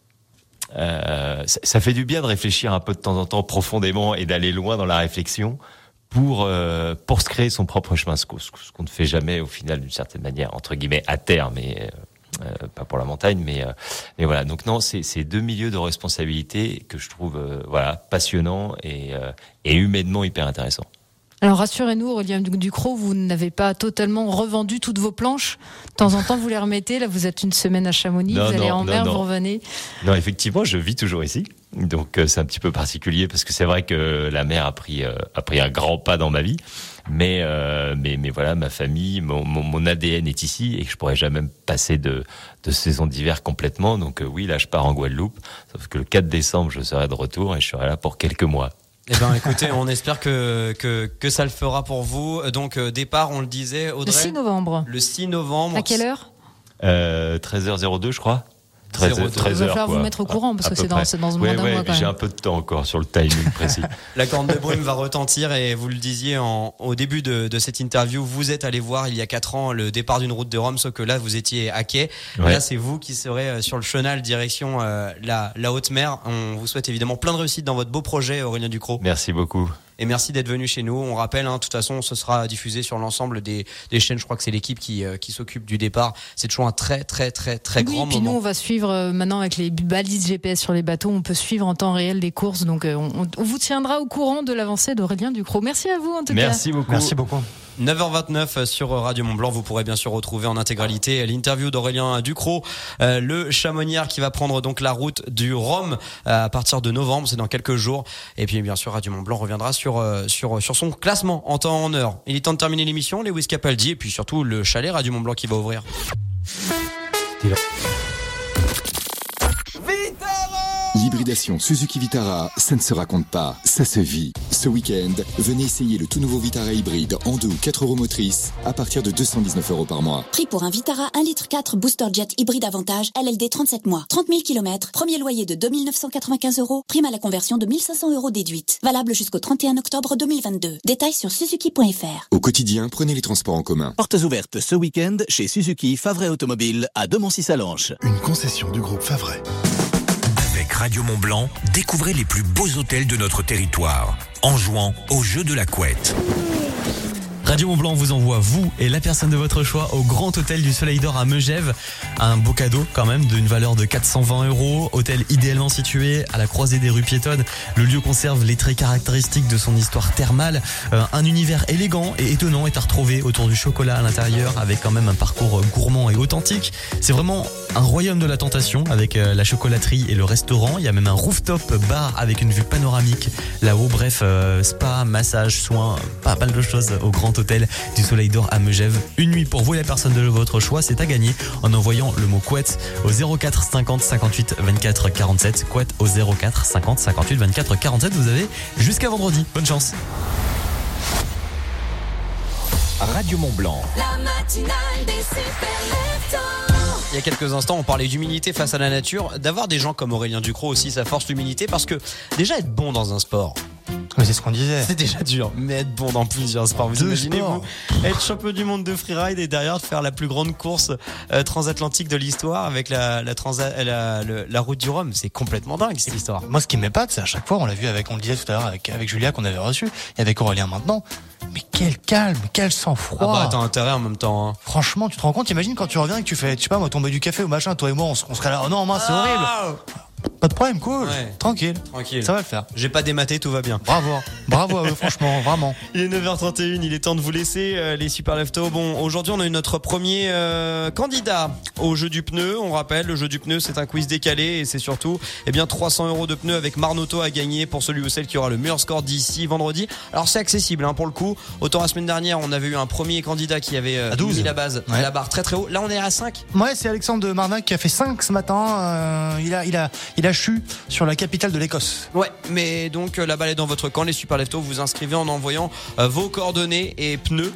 ça fait du bien de réfléchir un peu de temps en temps profondément et d'aller loin dans la réflexion pour se créer son propre chemin, ce qu'on ne fait jamais au final d'une certaine manière, entre guillemets à terre, mais pas pour la montagne, mais voilà. Donc non, c'est 2 milieux de responsabilité que je trouve passionnants et humainement hyper intéressants. Alors rassurez-nous, Aurélien Ducrot, vous n'avez pas totalement revendu toutes vos planches. De temps en temps, vous les remettez. Là, vous êtes une semaine à Chamonix, vous allez en mer, vous revenez. Non, effectivement, je vis toujours ici. Donc c'est un petit peu particulier parce que c'est vrai que la mer a pris un grand pas dans ma vie. Mais voilà, ma famille, mon ADN est ici et je pourrais jamais me passer de saison d'hiver complètement. Donc oui, là, je pars en Guadeloupe. Sauf que le 4 décembre, je serai de retour et je serai là pour quelques mois. Écoutez, on espère que ça le fera pour vous. Donc départ, on le disait, Audrey. Le 6 novembre. Le 6 novembre. À quelle heure 13h02, je crois. 13h. Il va falloir vous mettre au courant parce que c'est dans ce moins d'un mois quand même. J'ai un peu de temps encore sur le timing précis. La corne de brume va retentir et vous le disiez au début de cette interview, vous êtes allé voir il y a 4 ans le départ d'une route de Rhum, sauf que là vous étiez à quai. Ouais. Là c'est vous qui serez sur le chenal direction la haute mer. On vous souhaite évidemment plein de réussite dans votre beau projet, Aurélien Ducrot. Merci beaucoup. Et merci d'être venu chez nous. On rappelle, de toute façon, ce sera diffusé sur l'ensemble des chaînes. Je crois que c'est l'équipe qui s'occupe du départ. C'est toujours un très, très, très, très grand moment. Et puis nous, on va suivre maintenant avec les balises GPS sur les bateaux. On peut suivre en temps réel les courses. Donc, on vous tiendra au courant de l'avancée d'Aurélien Ducrot. Merci à vous, en tout cas. Merci beaucoup. Merci beaucoup. 9h29 sur Radio Mont-Blanc. Vous pourrez bien sûr retrouver en intégralité l'interview d'Aurélien Ducrot, le chamoniard qui va prendre donc la route du Rhum à partir de novembre, c'est dans quelques jours. Et puis bien sûr Radio Mont-Blanc reviendra sur son classement en temps en heure. Il est temps de terminer l'émission, Lewis Capaldi et puis surtout le chalet Radio Mont-Blanc qui va ouvrir. L'hybridation Suzuki Vitara, ça ne se raconte pas, ça se vit. Ce week-end, venez essayer le tout nouveau Vitara hybride en 2 ou 4 euros motrices à partir de 219 € par mois. Prix pour un Vitara 1,4 litre Booster Jet hybride Avantage, LLD 37 mois, 30 000 km, premier loyer de 2 995 €, prime à la conversion de 1 500 € déduite. Valable jusqu'au 31 octobre 2022. Détails sur suzuki.fr. Au quotidien, prenez les transports en commun. Portes ouvertes ce week-end chez Suzuki Favray Automobile à Demoncy-Salanches. Une concession du groupe Favray. Avec Radio Mont-Blanc, découvrez les plus beaux hôtels de notre territoire en jouant au jeu de la couette. Radio Mont-Blanc vous envoie, vous et la personne de votre choix, au Grand Hôtel du Soleil d'Or à Megève. Un beau cadeau quand même d'une valeur de 420 €. Hôtel idéalement situé à la croisée des rues piétonnes. Le lieu conserve les traits caractéristiques de son histoire thermale. Un univers élégant et étonnant est à retrouver autour du chocolat à l'intérieur, avec quand même un parcours gourmand et authentique. C'est vraiment un royaume de la tentation avec la chocolaterie et le restaurant. Il y a même un rooftop bar avec une vue panoramique là-haut. Bref, spa, massage, soins, pas mal de choses au Grand Hôtel du Soleil d'Or à Megève. Une nuit pour vous et la personne de votre choix, c'est à gagner en envoyant le mot couette au 04 50 58 24 47. Couette au 04 50 58 24 47. Vous avez jusqu'à vendredi. Bonne chance. Radio Mont-Blanc. La matinale des super. Il y a quelques instants, on parlait d'humilité face à la nature. D'avoir des gens comme Aurélien Ducrot aussi, ça force l'humilité parce que déjà être bon dans un sport. Mais c'est ce qu'on disait. C'est déjà dur, mais être bon dans plusieurs sports. Vous imaginez, vous, être champion du monde de freeride et derrière de faire la plus grande course transatlantique de l'histoire avec la route du Rhum. C'est complètement dingue cette histoire. Moi, ce qui m'épate, c'est à chaque fois, on l'a vu on le disait tout à l'heure avec Julia qu'on avait reçu et avec Aurélien maintenant. Mais quel calme, quel sang-froid. Ah bah t'as intérêt en même temps. Hein. Franchement, tu te rends compte, imagine quand tu reviens et que tu fais, je sais pas moi, tomber du café ou machin, toi et moi, on serait là, oh non, mince, c'est horrible. Pas de problème, cool. Ouais. Tranquille. Ça va le faire. J'ai pas dématé, tout va bien. Bravo à eux, franchement, vraiment. Il est 9h31, il est temps de vous laisser les Super Leftos. Bon, aujourd'hui, on a eu notre premier candidat au jeu du pneu. On rappelle, le jeu du pneu, c'est un quiz décalé et c'est surtout 300 € de pneus avec Marnotto à gagner pour celui ou celle qui aura le meilleur score d'ici vendredi. Alors, c'est accessible pour le coup. Autant la semaine dernière, on avait eu un premier candidat qui avait mis la base, la barre très très haut. Là, on est à 5. Ouais, c'est Alexandre de Marnac qui a fait 5 ce matin. Il a chu sur la capitale de l'Écosse. Ouais, mais donc la balle est dans votre camp, les Super Leftos. Vous inscrivez en envoyant vos coordonnées et pneus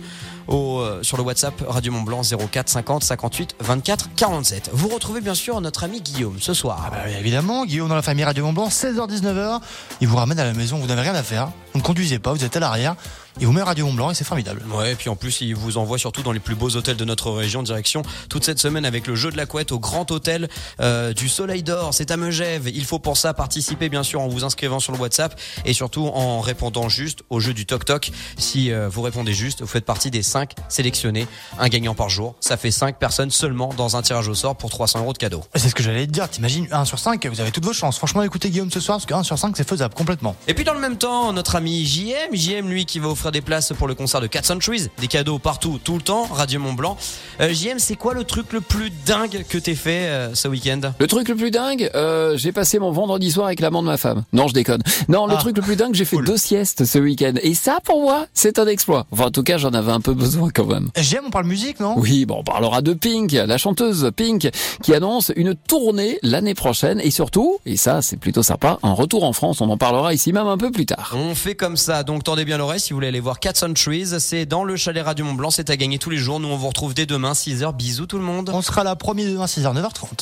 sur le WhatsApp Radio Mont-Blanc 04 50 58 24 47. Vous retrouvez bien sûr notre ami Guillaume ce soir. Évidemment, Guillaume dans la famille Radio Mont-Blanc, 16h-19h. Il vous ramène à la maison, vous n'avez rien à faire. Vous ne conduisez pas, vous êtes à l'arrière. Il vous met Radio Mont-Blanc et c'est formidable. Ouais, et puis en plus, il vous envoie surtout dans les plus beaux hôtels de notre région, direction toute cette semaine avec le jeu de la couette au Grand Hôtel du Soleil d'Or. C'est à Megève. Il faut pour ça participer, bien sûr, en vous inscrivant sur le WhatsApp et surtout en répondant juste au jeu du Toc Toc. Si vous répondez juste, vous faites partie des 5 sélectionnés. Un gagnant par jour. Ça fait 5 personnes seulement dans un tirage au sort pour 300 € de cadeau. C'est ce que j'allais te dire. T'imagines 1 sur 5, vous avez toutes vos chances. Franchement, écoutez Guillaume ce soir, parce que 1 sur 5, c'est faisable complètement. Et puis dans le même temps, notre ami JM, lui qui va offrir des places pour le concert de Cats on Trees, des cadeaux partout, tout le temps, Radio Mont-Blanc. JM, c'est quoi le truc le plus dingue que t'aies fait ce week-end? Le truc le plus dingue, j'ai passé mon vendredi soir avec l'amant de ma femme. Non, je déconne. Non, le truc le plus dingue, j'ai fait 2 siestes ce week-end. Et ça, pour moi, c'est un exploit. Enfin, en tout cas, j'en avais un peu besoin quand même. JM, on parle musique, non? Oui, bon, on parlera de Pink, la chanteuse Pink, qui annonce une tournée l'année prochaine et surtout, et ça, c'est plutôt sympa, un retour en France. On en parlera ici même un peu plus tard. On fait comme ça, donc tendez bien l'oreille si vous voulez aller voir Cats on Trees. C'est dans le chalet Radio Mont-Blanc, c'est à gagner tous les jours. Nous, on vous retrouve dès demain, 6h. Bisous tout le monde. On sera là, premier demain, 6h, 9h30.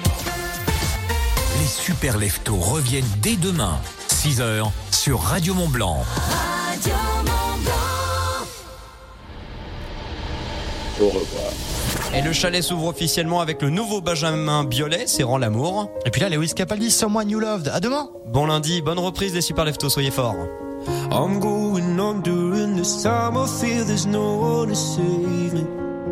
Les Super Leftos reviennent dès demain, 6h, sur Radio Mont-Blanc. Radio Mont-Blanc. Au revoir. Et le chalet s'ouvre officiellement avec le nouveau Benjamin Biolay, c'est Rend l'amour. Et puis là, Lewis Capaldi, Someone You Loved. À demain. Bon lundi, bonne reprise des Super Leftos, soyez forts. I'm going on during this time. I feel there's no one to save me.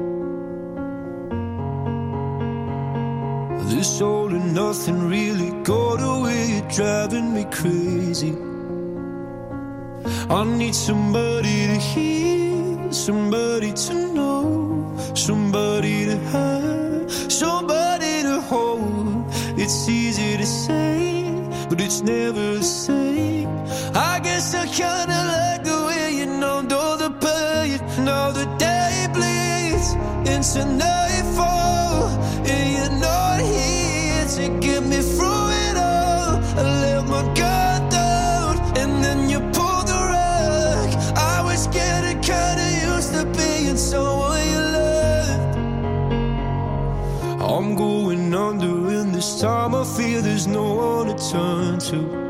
This all and nothing really got away, driving me crazy. I need somebody to hear, somebody somebody to know, somebody to have, somebody to hold. It's easy to say, but it's never the same. I guess I kinda like the way you numbed all the pain. Now the day bleeds into nightfall, and you're not here to get me through it all. I let my guard down, and then you pulled the rug. I was getting kinda used to being someone you loved. I'm going under, and this time I feel there's no one to turn to.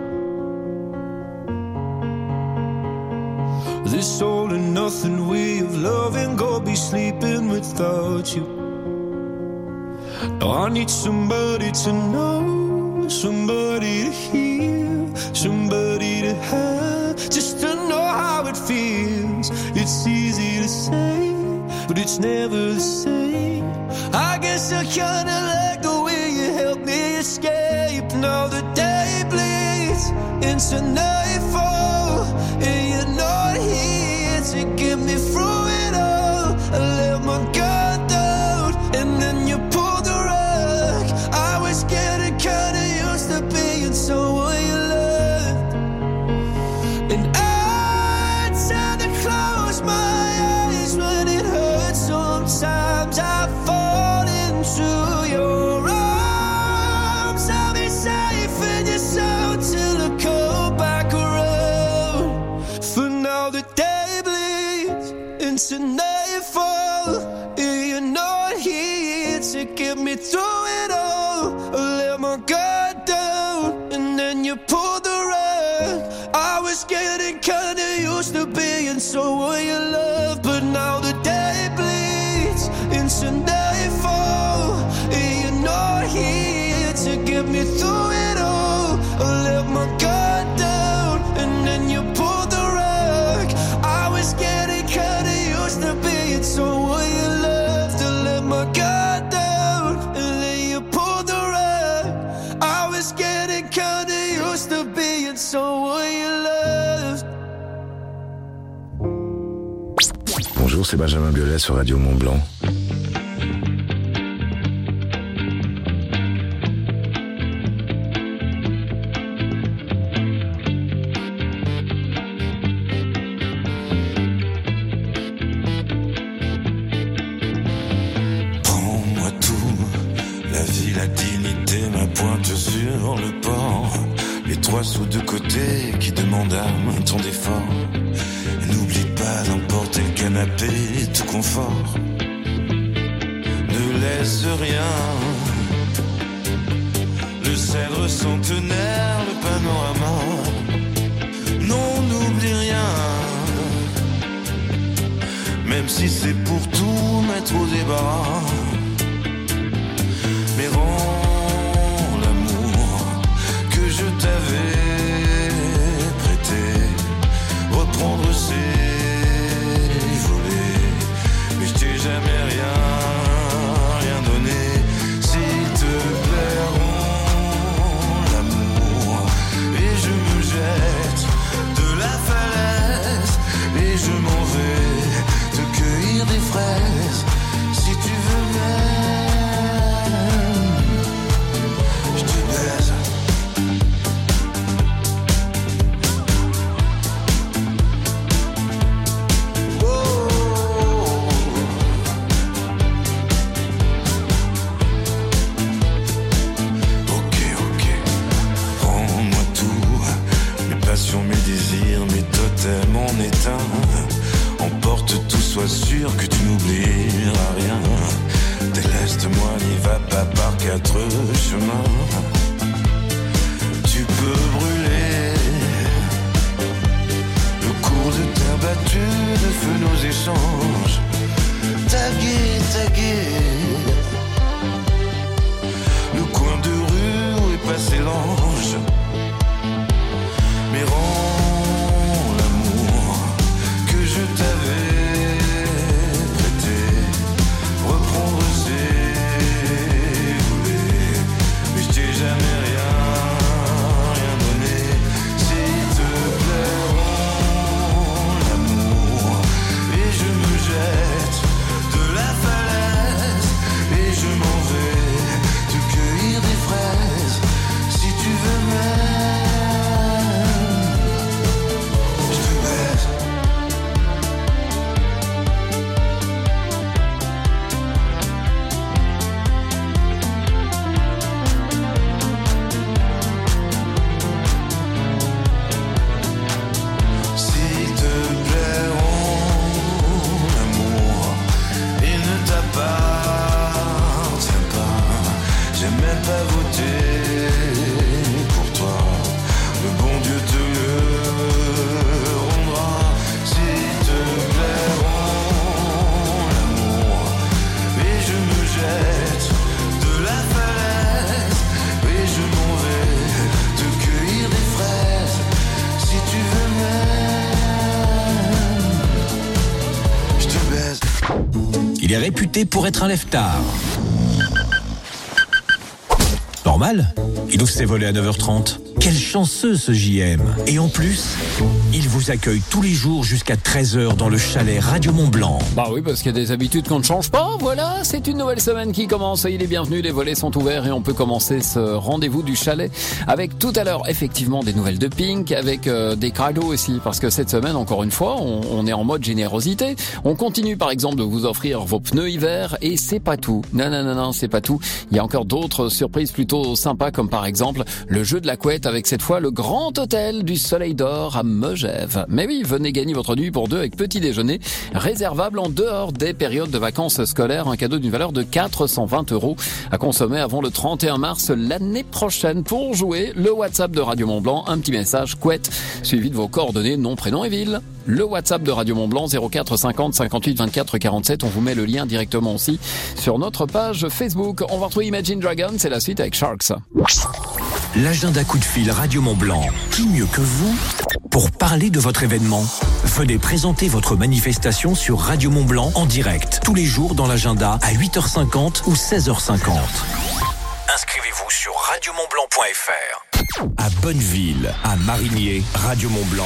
This all and nothing way of loving, go be sleeping without you. Now I need somebody to know, somebody to hear, somebody to have, just to know how it feels. It's easy to say, but it's never the same. I guess I kinda like the way you help me escape. Now the day bleeds into nightfall, and you're not here to get me through it all. I let my guard down, and then you pulled the rug. I was getting kinda used to being someone you loved, and I tend to close my eyes when it hurts. Sometimes I fall into your arms. I'll be safe in your soul till I come back around. For now the day bleeds into nightfall, and you're not here to get me through it all. I let my guard down, and then you pulled the rug. I was getting kinda used to being someone you love, but now the day bleeds into nightfall, and you're not here to get me through it all. I let my guard down, and then you pulled the rug. I was getting kinda used to being someone you loved. To let my guard down, and then you pulled the rug. I was getting kinda used to being someone you loved. Bonjour, c'est Benjamin Biolay sur Radio Mont Blanc. Prends-moi tout, la vie, la dignité, ma pointe sur le port. Les 3 sous de côté qui demandent un ton d'effort. Et n'oublie pas d'emporter le canapé, tout confort. Ne laisse rien. Le cèdre centenaire, le panorama. Non, n'oublie rien. Même si c'est pour tout mettre au débarras. Mais rends l'amour que je t'avais prêté. Reprendre ses volets. Mais je t'ai jamais rien donné. S'il te plaît, rends l'amour. Et je me jette de la falaise. Et je m'en vais te cueillir des fraises. Si tu veux même, je te baise. Mes désirs, mes totems en éteint. Emporte tout, sois sûr que tu n'oublieras rien. Déleste-moi, n'y va pas par 4 chemins. Tu peux brûler le cours de terre battue, de feu nos échanges. Taguer le coin de rue où est passé l'ange. Mais rends l'amour que je t'avais prêté. Reprendre ses volets. Mais je t'ai jamais rien donné. S'il te plaît, rends l'amour. Et je me Il est réputé pour être un lève-tard. Normal, il ouvre ses volets à 9h30. Quel chanceux ce JM. Et en plus, il vous accueille tous les jours jusqu'à 13h dans le chalet Radio Mont-Blanc. Bah oui, parce qu'il y a des habitudes qu'on ne change pas. Voilà, c'est une nouvelle semaine qui commence. Soyez les bienvenus, les volets sont ouverts et on peut commencer ce rendez-vous du chalet avec tout à l'heure effectivement des nouvelles de Pink, avec des cadeaux aussi, parce que cette semaine, encore une fois, on est en mode générosité. On continue par exemple de vous offrir vos pneus hiver et c'est pas tout. Non, c'est pas tout. Il y a encore d'autres surprises plutôt sympas, comme par exemple le jeu de la couette avec cette fois le grand hôtel du Soleil d'Or à Megève. Mais oui, venez gagner votre nuit pour deux avec petit déjeuner réservable en dehors des périodes de vacances scolaires. Un cadeau d'une valeur de 420 € à consommer avant le 31 mars l'année prochaine. Pour jouer, le WhatsApp de Radio Mont-Blanc, un petit message couette suivi de vos coordonnées, nom, prénom et ville. Le WhatsApp de Radio Mont-Blanc 04 50 58 24 47. On vous met le lien directement aussi sur notre page Facebook. On va retrouver Imagine Dragons, c'est la suite avec Sharks. L'agenda coup de fil Radio Mont-Blanc. Qui mieux que vous pour parler de votre événement? Venez présenter votre manifestation sur Radio Mont-Blanc en direct tous les jours dans l'agenda à 8h50 ou 16h50. Inscrivez-vous sur radiomontblanc.fr. À Bonneville, à Marigné, Radio Mont-Blanc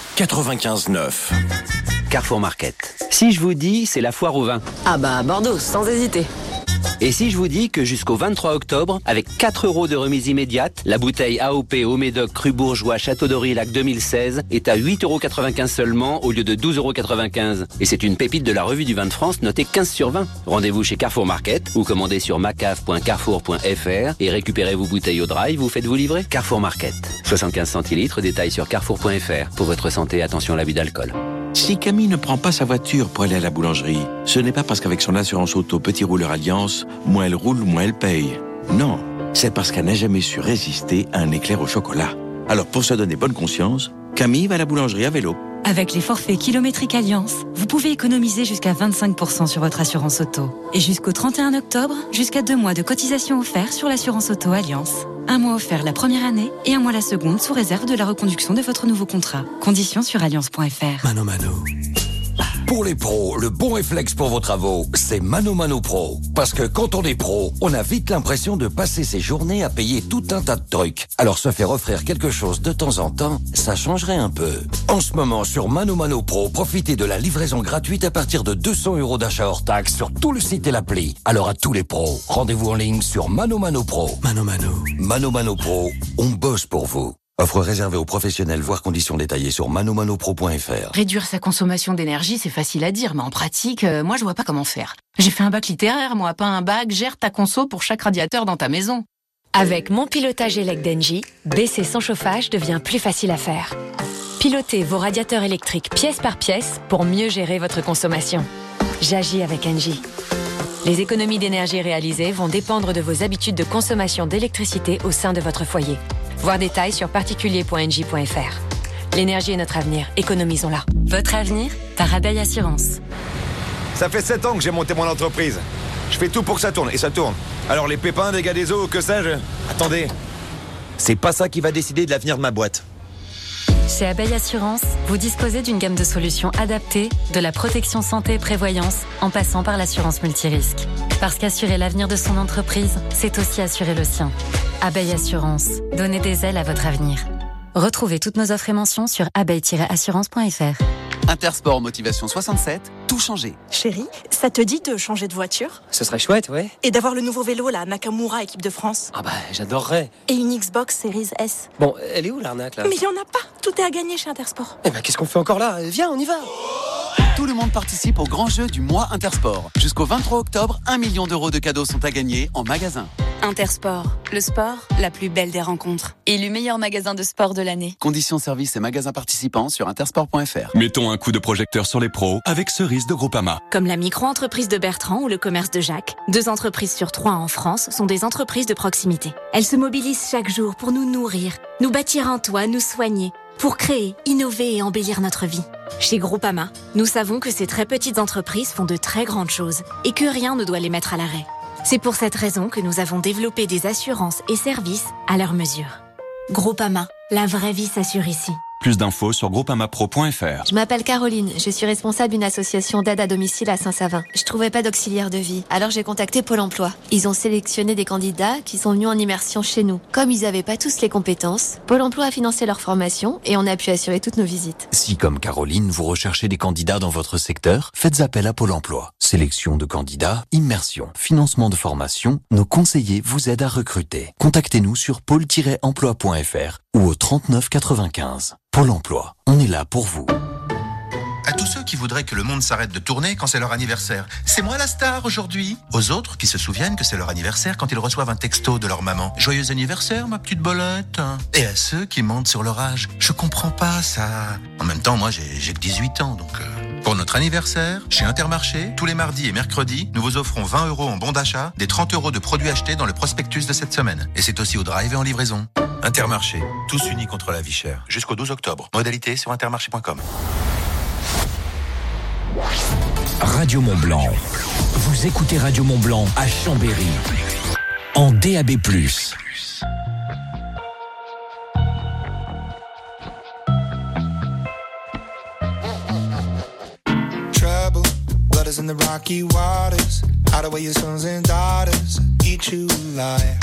95.9. Carrefour Market. Si je vous dis, c'est la foire au vin. Ah bah Bordeaux, sans hésiter. Et si je vous dis que jusqu'au 23 octobre, avec 4 € de remise immédiate, la bouteille AOP au Médoc Cru Bourgeois Château d'Aurillac 2016 est à 8,95 € seulement au lieu de 12,95 €. Et c'est une pépite de la revue du vin de France notée 15 sur 20. Rendez-vous chez Carrefour Market ou commandez sur macaf.carrefour.fr et récupérez vos bouteilles au drive ou faites-vous livrer. Carrefour Market. 75 centilitres, détails sur carrefour.fr. Pour votre santé, attention à l'abus d'alcool. Si Camille ne prend pas sa voiture pour aller à la boulangerie, ce n'est pas parce qu'avec son assurance auto Petit Rouleur Alliance, moins elle roule, moins elle paye. Non, c'est parce qu'elle n'a jamais su résister à un éclair au chocolat. Alors pour se donner bonne conscience, Camille va à la boulangerie à vélo. Avec les forfaits kilométriques Alliance, vous pouvez économiser jusqu'à 25% sur votre assurance auto. Et jusqu'au 31 octobre, jusqu'à 2 mois de cotisation offerts sur l'assurance auto Alliance. 1 mois offert la première année et 1 mois la seconde sous réserve de la reconduction de votre nouveau contrat. Conditions sur alliance.fr. Mano Mano. Pour les pros, le bon réflexe pour vos travaux, c'est Mano Mano Pro. Parce que quand on est pro, on a vite l'impression de passer ses journées à payer tout un tas de trucs. Alors se faire offrir quelque chose de temps en temps, ça changerait un peu. En ce moment, sur Mano Mano Pro, profitez de la livraison gratuite à partir de 200 € d'achat hors taxe sur tout le site et l'appli. Alors à tous les pros, rendez-vous en ligne sur Mano Mano Pro. Mano Mano Pro, on bosse pour vous. Offre réservée aux professionnels, voire conditions détaillées sur manomanopro.fr. Réduire sa consommation d'énergie, c'est facile à dire, mais en pratique, moi je vois pas comment faire. J'ai fait un bac littéraire, moi, pas un bac. Gère ta conso pour chaque radiateur dans ta maison. Avec mon pilotage élect d'Engie, baisser son chauffage devient plus facile à faire. Pilotez vos radiateurs électriques pièce par pièce pour mieux gérer votre consommation. J'agis avec Engie. Les économies d'énergie réalisées vont dépendre de vos habitudes de consommation d'électricité au sein de votre foyer. Voir détails sur particulier.engie.fr. L'énergie est notre avenir, économisons-la. Votre avenir, par Abeille Assurance. Ça fait 7 ans que j'ai monté mon entreprise. Je fais tout pour que ça tourne, et ça tourne. Alors les pépins, dégâts des eaux, que sais-je? Attendez, c'est pas ça qui va décider de l'avenir de ma boîte. Chez Abeille Assurance, vous disposez d'une gamme de solutions adaptées, de la protection santé et prévoyance, en passant par l'assurance multirisque. Parce qu'assurer l'avenir de son entreprise, c'est aussi assurer le sien. Abeille Assurance, donnez des ailes à votre avenir. Retrouvez toutes nos offres et mentions sur abeille-assurance.fr. Intersport Motivation 67, tout changer. Chérie, ça te dit de changer de voiture? Ce serait chouette, ouais. Et d'avoir le nouveau vélo, la Nakamura équipe de France? Ah bah, j'adorerais. Et une Xbox Series S. Bon, elle est où l'arnaque là? Mais il y en a pas, tout est à gagner chez Intersport. Eh ben, qu'est-ce qu'on fait encore là? Viens, on y va. Tout le monde participe au grand jeu du mois Intersport. Jusqu'au 23 octobre, 1 million d'euros de cadeaux sont à gagner en magasin. Intersport, le sport, la plus belle des rencontres. Élu meilleur magasin de sport de l'année. Conditions, services et magasins participants sur intersport.fr. Mettons un coup de projecteur sur les pros avec Cerise de Groupama. Comme la micro-entreprise de Bertrand ou le commerce de Jacques, 2 entreprises sur 3 en France sont des entreprises de proximité. Elles se mobilisent chaque jour pour nous nourrir, nous bâtir un toit, nous soigner, pour créer, innover et embellir notre vie. Chez Groupama, nous savons que ces très petites entreprises font de très grandes choses et que rien ne doit les mettre à l'arrêt. C'est pour cette raison que nous avons développé des assurances et services à leur mesure. Groupama, la vraie vie s'assure ici. Plus d'infos sur groupamapro.fr. Je m'appelle Caroline, je suis responsable d'une association d'aide à domicile à Saint-Savin. Je trouvais pas d'auxiliaire de vie, alors j'ai contacté Pôle emploi. Ils ont sélectionné des candidats qui sont venus en immersion chez nous. Comme ils avaient pas tous les compétences, Pôle emploi a financé leur formation et on a pu assurer toutes nos visites. Si, comme Caroline, vous recherchez des candidats dans votre secteur, faites appel à Pôle emploi. Sélection de candidats, immersion, financement de formation, nos conseillers vous aident à recruter. Contactez-nous sur pôle-emploi.fr ou au 39 95. Pôle emploi, on est là pour vous. À tous ceux qui voudraient que le monde s'arrête de tourner quand c'est leur anniversaire. C'est moi la star aujourd'hui. Aux autres qui se souviennent que c'est leur anniversaire quand ils reçoivent un texto de leur maman. Joyeux anniversaire, ma petite bolette. Et à ceux qui mentent sur leur âge. Je comprends pas ça. En même temps, moi, j'ai que 18 ans, donc... Pour notre anniversaire, chez Intermarché, tous les mardis et mercredis, nous vous offrons 20 € en bon d'achat, des 30 € de produits achetés dans le prospectus de cette semaine. Et c'est aussi au drive et en livraison. Intermarché, tous unis contre la vie chère. Jusqu'au 12 octobre. Modalité sur intermarché.com. Radio Mont-Blanc. Vous écoutez Radio Mont-Blanc à Chambéry. En DAB+. In the rocky waters, hide away your sons and daughters, eat you alive.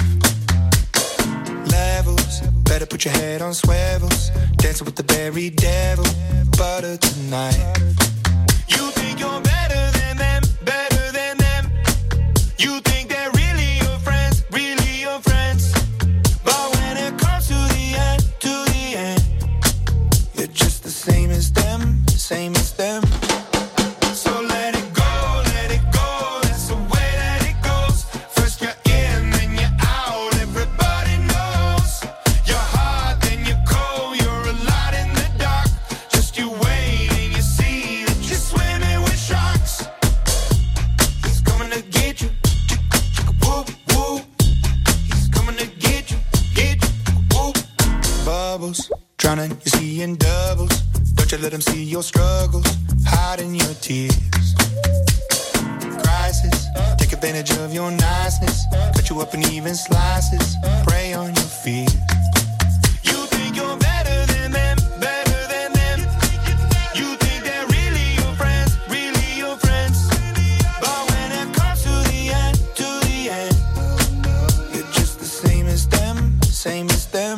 Levels, better put your head on swivels, dancing with the very devil, butter tonight. You think you're better than them, better than them. You think they're really your friends, really your friends. But when it comes to the end, you're just the same as them, same as them. Drowning, you're seeing doubles. Don't you let them see your struggles, hiding your tears. Crisis, take advantage of your niceness. Cut you up in even slices, prey on your fears. You think you're better than them, better than them. You think they're really your friends, really your friends. But when it comes to the end, you're just the same as them, same as them.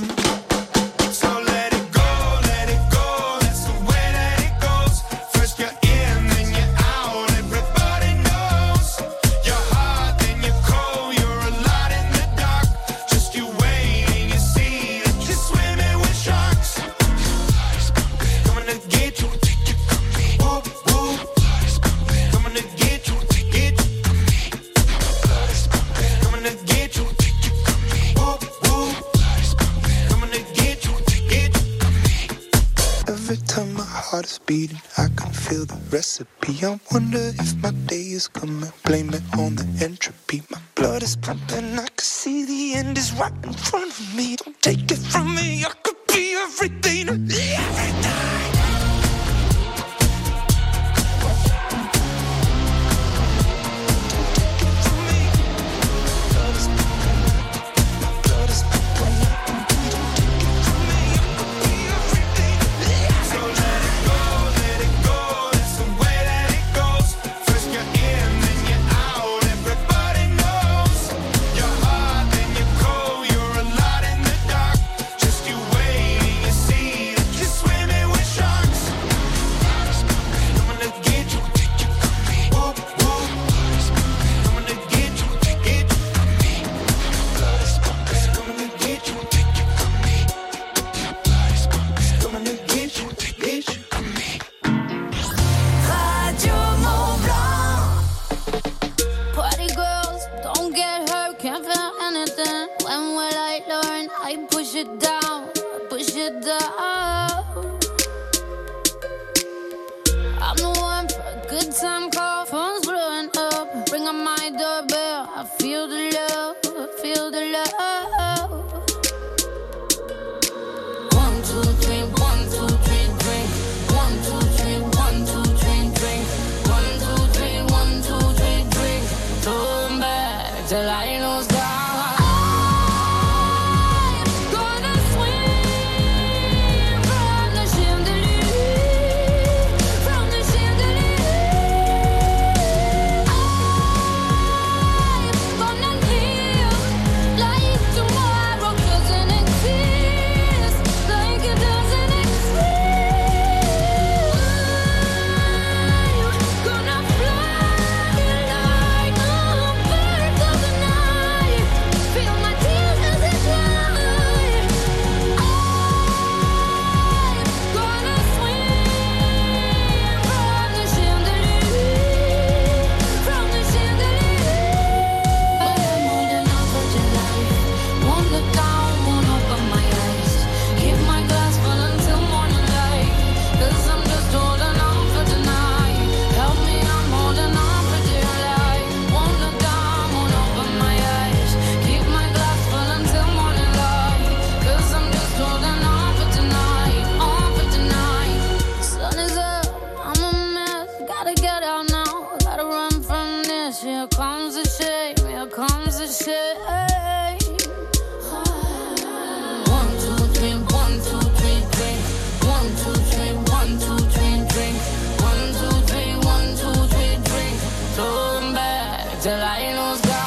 Beating, I can feel the recipe. I wonder if my day is coming. Blame it on the entropy. My blood is pumping. I can see the end is right in front of me. Don't take it from me. I could be everything. Everything. Till I lose God. here comes the shame, here comes the shame. 1, 2, 3, 1, 2, 3, drink. 1, 2, 3, 1, 2, 3, drink. 1, 2, 3, 1, 2, 3, drink. Throw back till I lose God.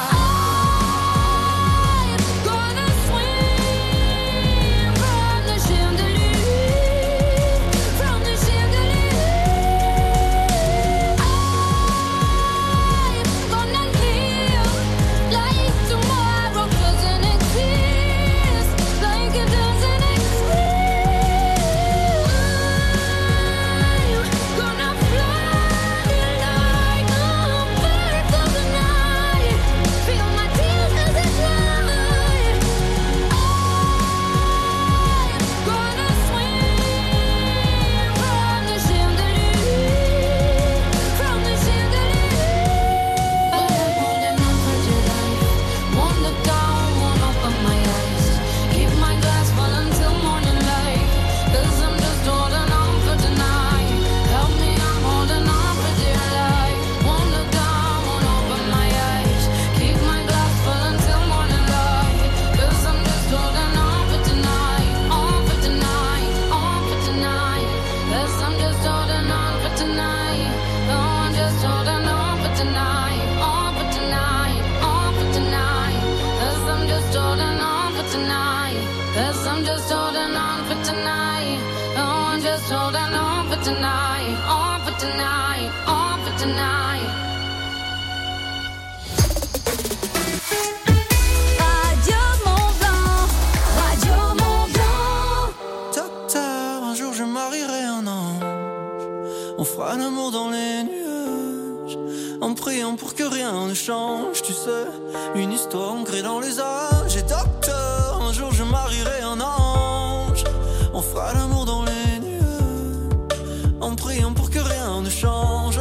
Change, tu sais, une histoire ancrée dans les âges. Et docteur, un jour je marierai un ange. On fera l'amour dans les nuages, en priant pour que rien ne change.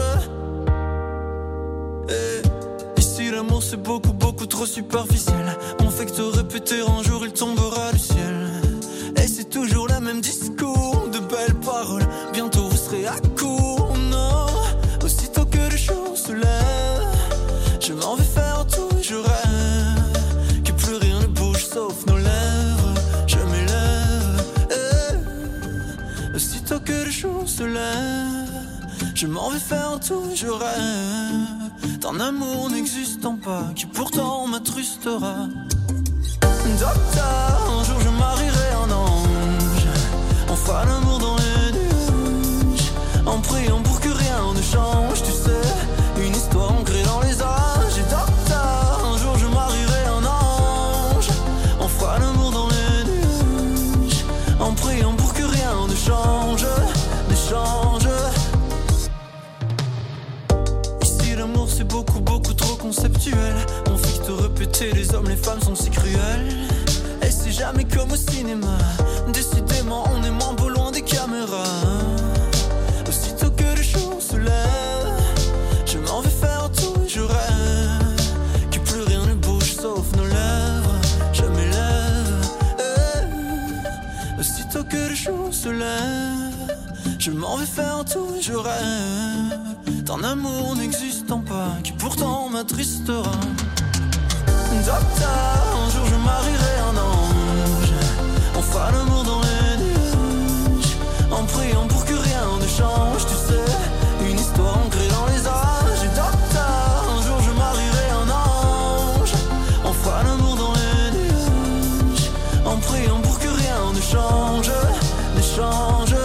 Et ici l'amour c'est beaucoup, beaucoup trop superficiel. On fait que te répéter, un jour il tombera du ciel. Et c'est toujours le même discours, de belles paroles. Bientôt vous serez à court, non. Aussitôt que le jour se lève, je m'en vais faire tout et je rêve que plus rien ne bouge sauf nos lèvres. Je m'élève, aussitôt que le jour se lève, je m'en vais faire tout et je rêve d'un amour n'existant pas qui pourtant m'attrustera. Docteur, un jour je marierai un ange. On fera l'amour dans les nuages, en priant pour que rien ne change. Tu sais, une histoire ancrée dans les âges. En priant pour que rien ne change, ne change. Ici l'amour c'est beaucoup, beaucoup trop conceptuel. On fait que te répéter, les hommes, les femmes sont si cruels. Et c'est jamais comme au cinéma. Décidément on est moins beau loin des caméras. Aussitôt que le jour se lève, je m'en vais faire tout et je rêve que plus rien ne bouge sauf nos lèvres. Je m'élève, aussitôt que le jour se lève, je m'en vais faire tout et je rêve d'un amour n'existant pas qui pourtant m'attristera. Docteur, un jour je marierai un ange. On fera l'amour dans les nuages, en priant pour que rien ne change. Tu sais, une histoire ancrée dans les âges. Et docteur, un jour je marierai un ange. On fera l'amour dans les nuages, en priant pour que rien ne change, ne change.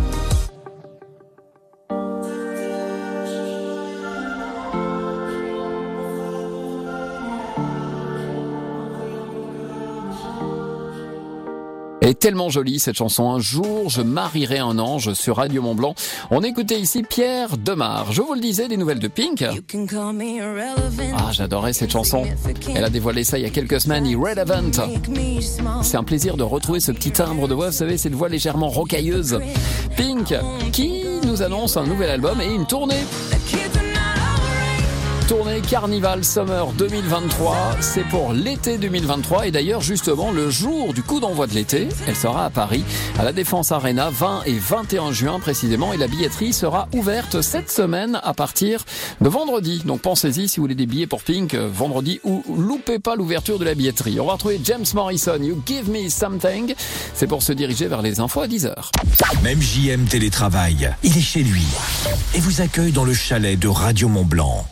est tellement jolie cette chanson. Un jour, je marierai un ange sur Radio Mont-Blanc. On écoutait ici Pierre Demar. Je vous le disais, des nouvelles de Pink. Ah, j'adorais cette chanson. Elle a dévoilé ça il y a quelques semaines, Irrelevant. C'est un plaisir de retrouver ce petit timbre de voix, vous savez, cette voix légèrement rocailleuse. Pink, qui nous annonce un nouvel album et une tournée. tournée Carnival Summer 2023. C'est pour l'été 2023 et d'ailleurs justement le jour du coup d'envoi de l'été, elle sera à Paris, à la Défense Arena, 20 et 21 juin précisément, et la billetterie sera ouverte cette semaine à partir de vendredi. Donc pensez-y si vous voulez des billets pour Pink vendredi, ou loupez pas l'ouverture de la billetterie. On va retrouver James Morrison, You Give Me Something. C'est pour se diriger vers les infos à 10h. Même JM télétravaille, il est chez lui et vous accueille dans le chalet de Radio Mont-Blanc.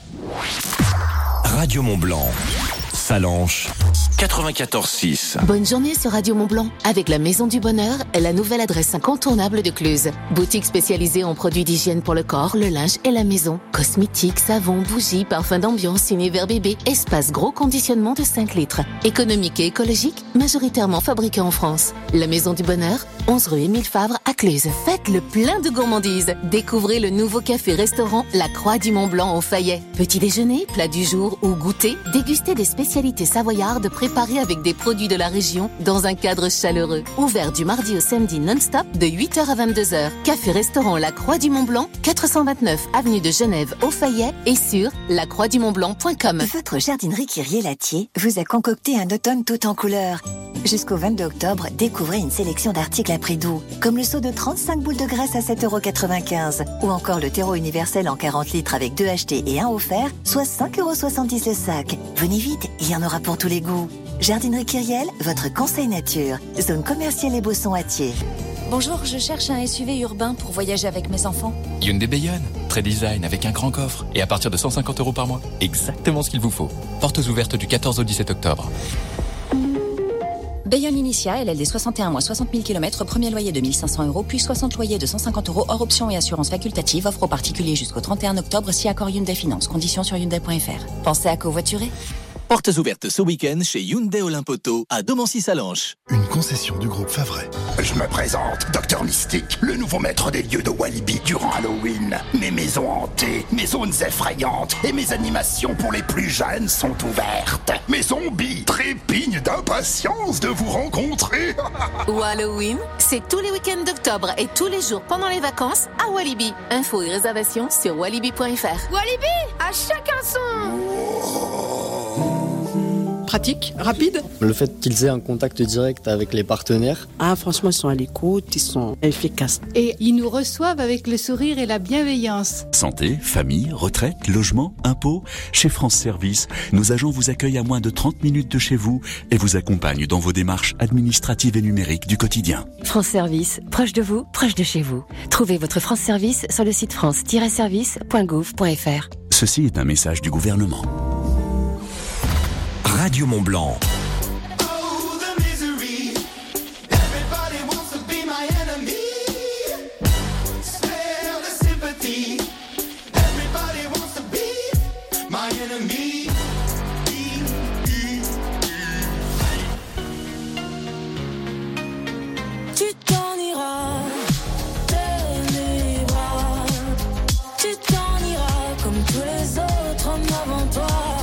Radio Mont-Blanc, Salanches, 94.6. Bonne journée sur Radio Mont-Blanc avec la Maison du Bonheur, la nouvelle adresse incontournable de Cluse. Boutique spécialisée en produits d'hygiène pour le corps, le linge et la maison. Cosmétiques, savons, bougies, parfums d'ambiance, univers bébé, espace gros conditionnement de 5 litres. Économique et écologique, majoritairement fabriqué en France. La Maison du Bonheur, 11 rue Émile Favre à Cluse. Faites le plein de gourmandises. Découvrez le nouveau café-restaurant La Croix du Mont-Blanc au Fayet. Petit déjeuner, plat du jour ou goûter, dégustez des spécialités savoyardes préparées avec des produits de la région dans un cadre chaleureux. Ouvert du mardi au samedi non-stop de 8h à 22h. Café-restaurant La Croix du Mont-Blanc, 429 avenue de Genève au Fayet et sur lacroixdumontblanc.com. Votre jardinerie Kyrier-Latier vous a concocté un automne tout en couleurs. Jusqu'au 22 octobre, découvrez une sélection d'articles à prix doux, comme le seau de 35 boules de graisse à 7,95 € ou encore le terreau universel en 40 litres avec 2 achetés et 1 offert, soit 5,70 € le sac. Venez vite, il y en aura pour tous les goûts. Jardinerie Kyriel, votre conseil nature. Zone commerciale et Bausson-Attier. Bonjour, je cherche un SUV urbain pour voyager avec mes enfants. Hyundai Bayonne, très design avec un grand coffre et à partir de 150 € par mois. Exactement ce qu'il vous faut. Portes ouvertes du 14 au 17 octobre. Bayonne Initia, LLD 61 mois, 60 000 km, premier loyer de 1 500 €, puis 60 loyers de 150 € hors option et assurance facultative. Offre aux particuliers jusqu'au 31 octobre si accord Hyundai Finance. Conditions sur Hyundai.fr. Pensez à covoiturer. Portes ouvertes ce week-end chez Hyundai Olympoto à Domancy-Salanches. Une concession du groupe Favret. Je me présente, Docteur Mystique, le nouveau maître des lieux de Walibi durant Halloween. Mes maisons hantées, mes zones effrayantes et mes animations pour les plus jeunes sont ouvertes. Mes zombies trépignent d'impatience de vous rencontrer. Halloween, c'est tous les week-ends d'octobre et tous les jours pendant les vacances à Walibi. Infos et réservations sur walibi.fr. Walibi, à chacun son. Pratique, rapide. Le fait qu'ils aient un contact direct avec les partenaires. Ah, franchement, ils sont à l'écoute, ils sont efficaces. Et ils nous reçoivent avec le sourire et la bienveillance. Santé, famille, retraite, logement, impôts. Chez France Service, nos agents vous accueillent à moins de 30 minutes de chez vous et vous accompagnent dans vos démarches administratives et numériques du quotidien. France Service, proche de vous, proche de chez vous. Trouvez votre France Service sur le site france-service.gouv.fr. Ceci est un message du gouvernement. Radio Mont-Blanc. Tu t'en iras de mes bras. Tu t'en iras comme tous les autres hommes avant toi.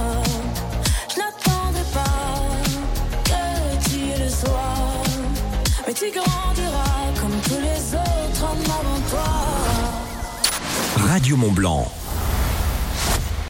Mais tu grandiras comme tous les autres hommes avant toi. Radio Mont-Blanc.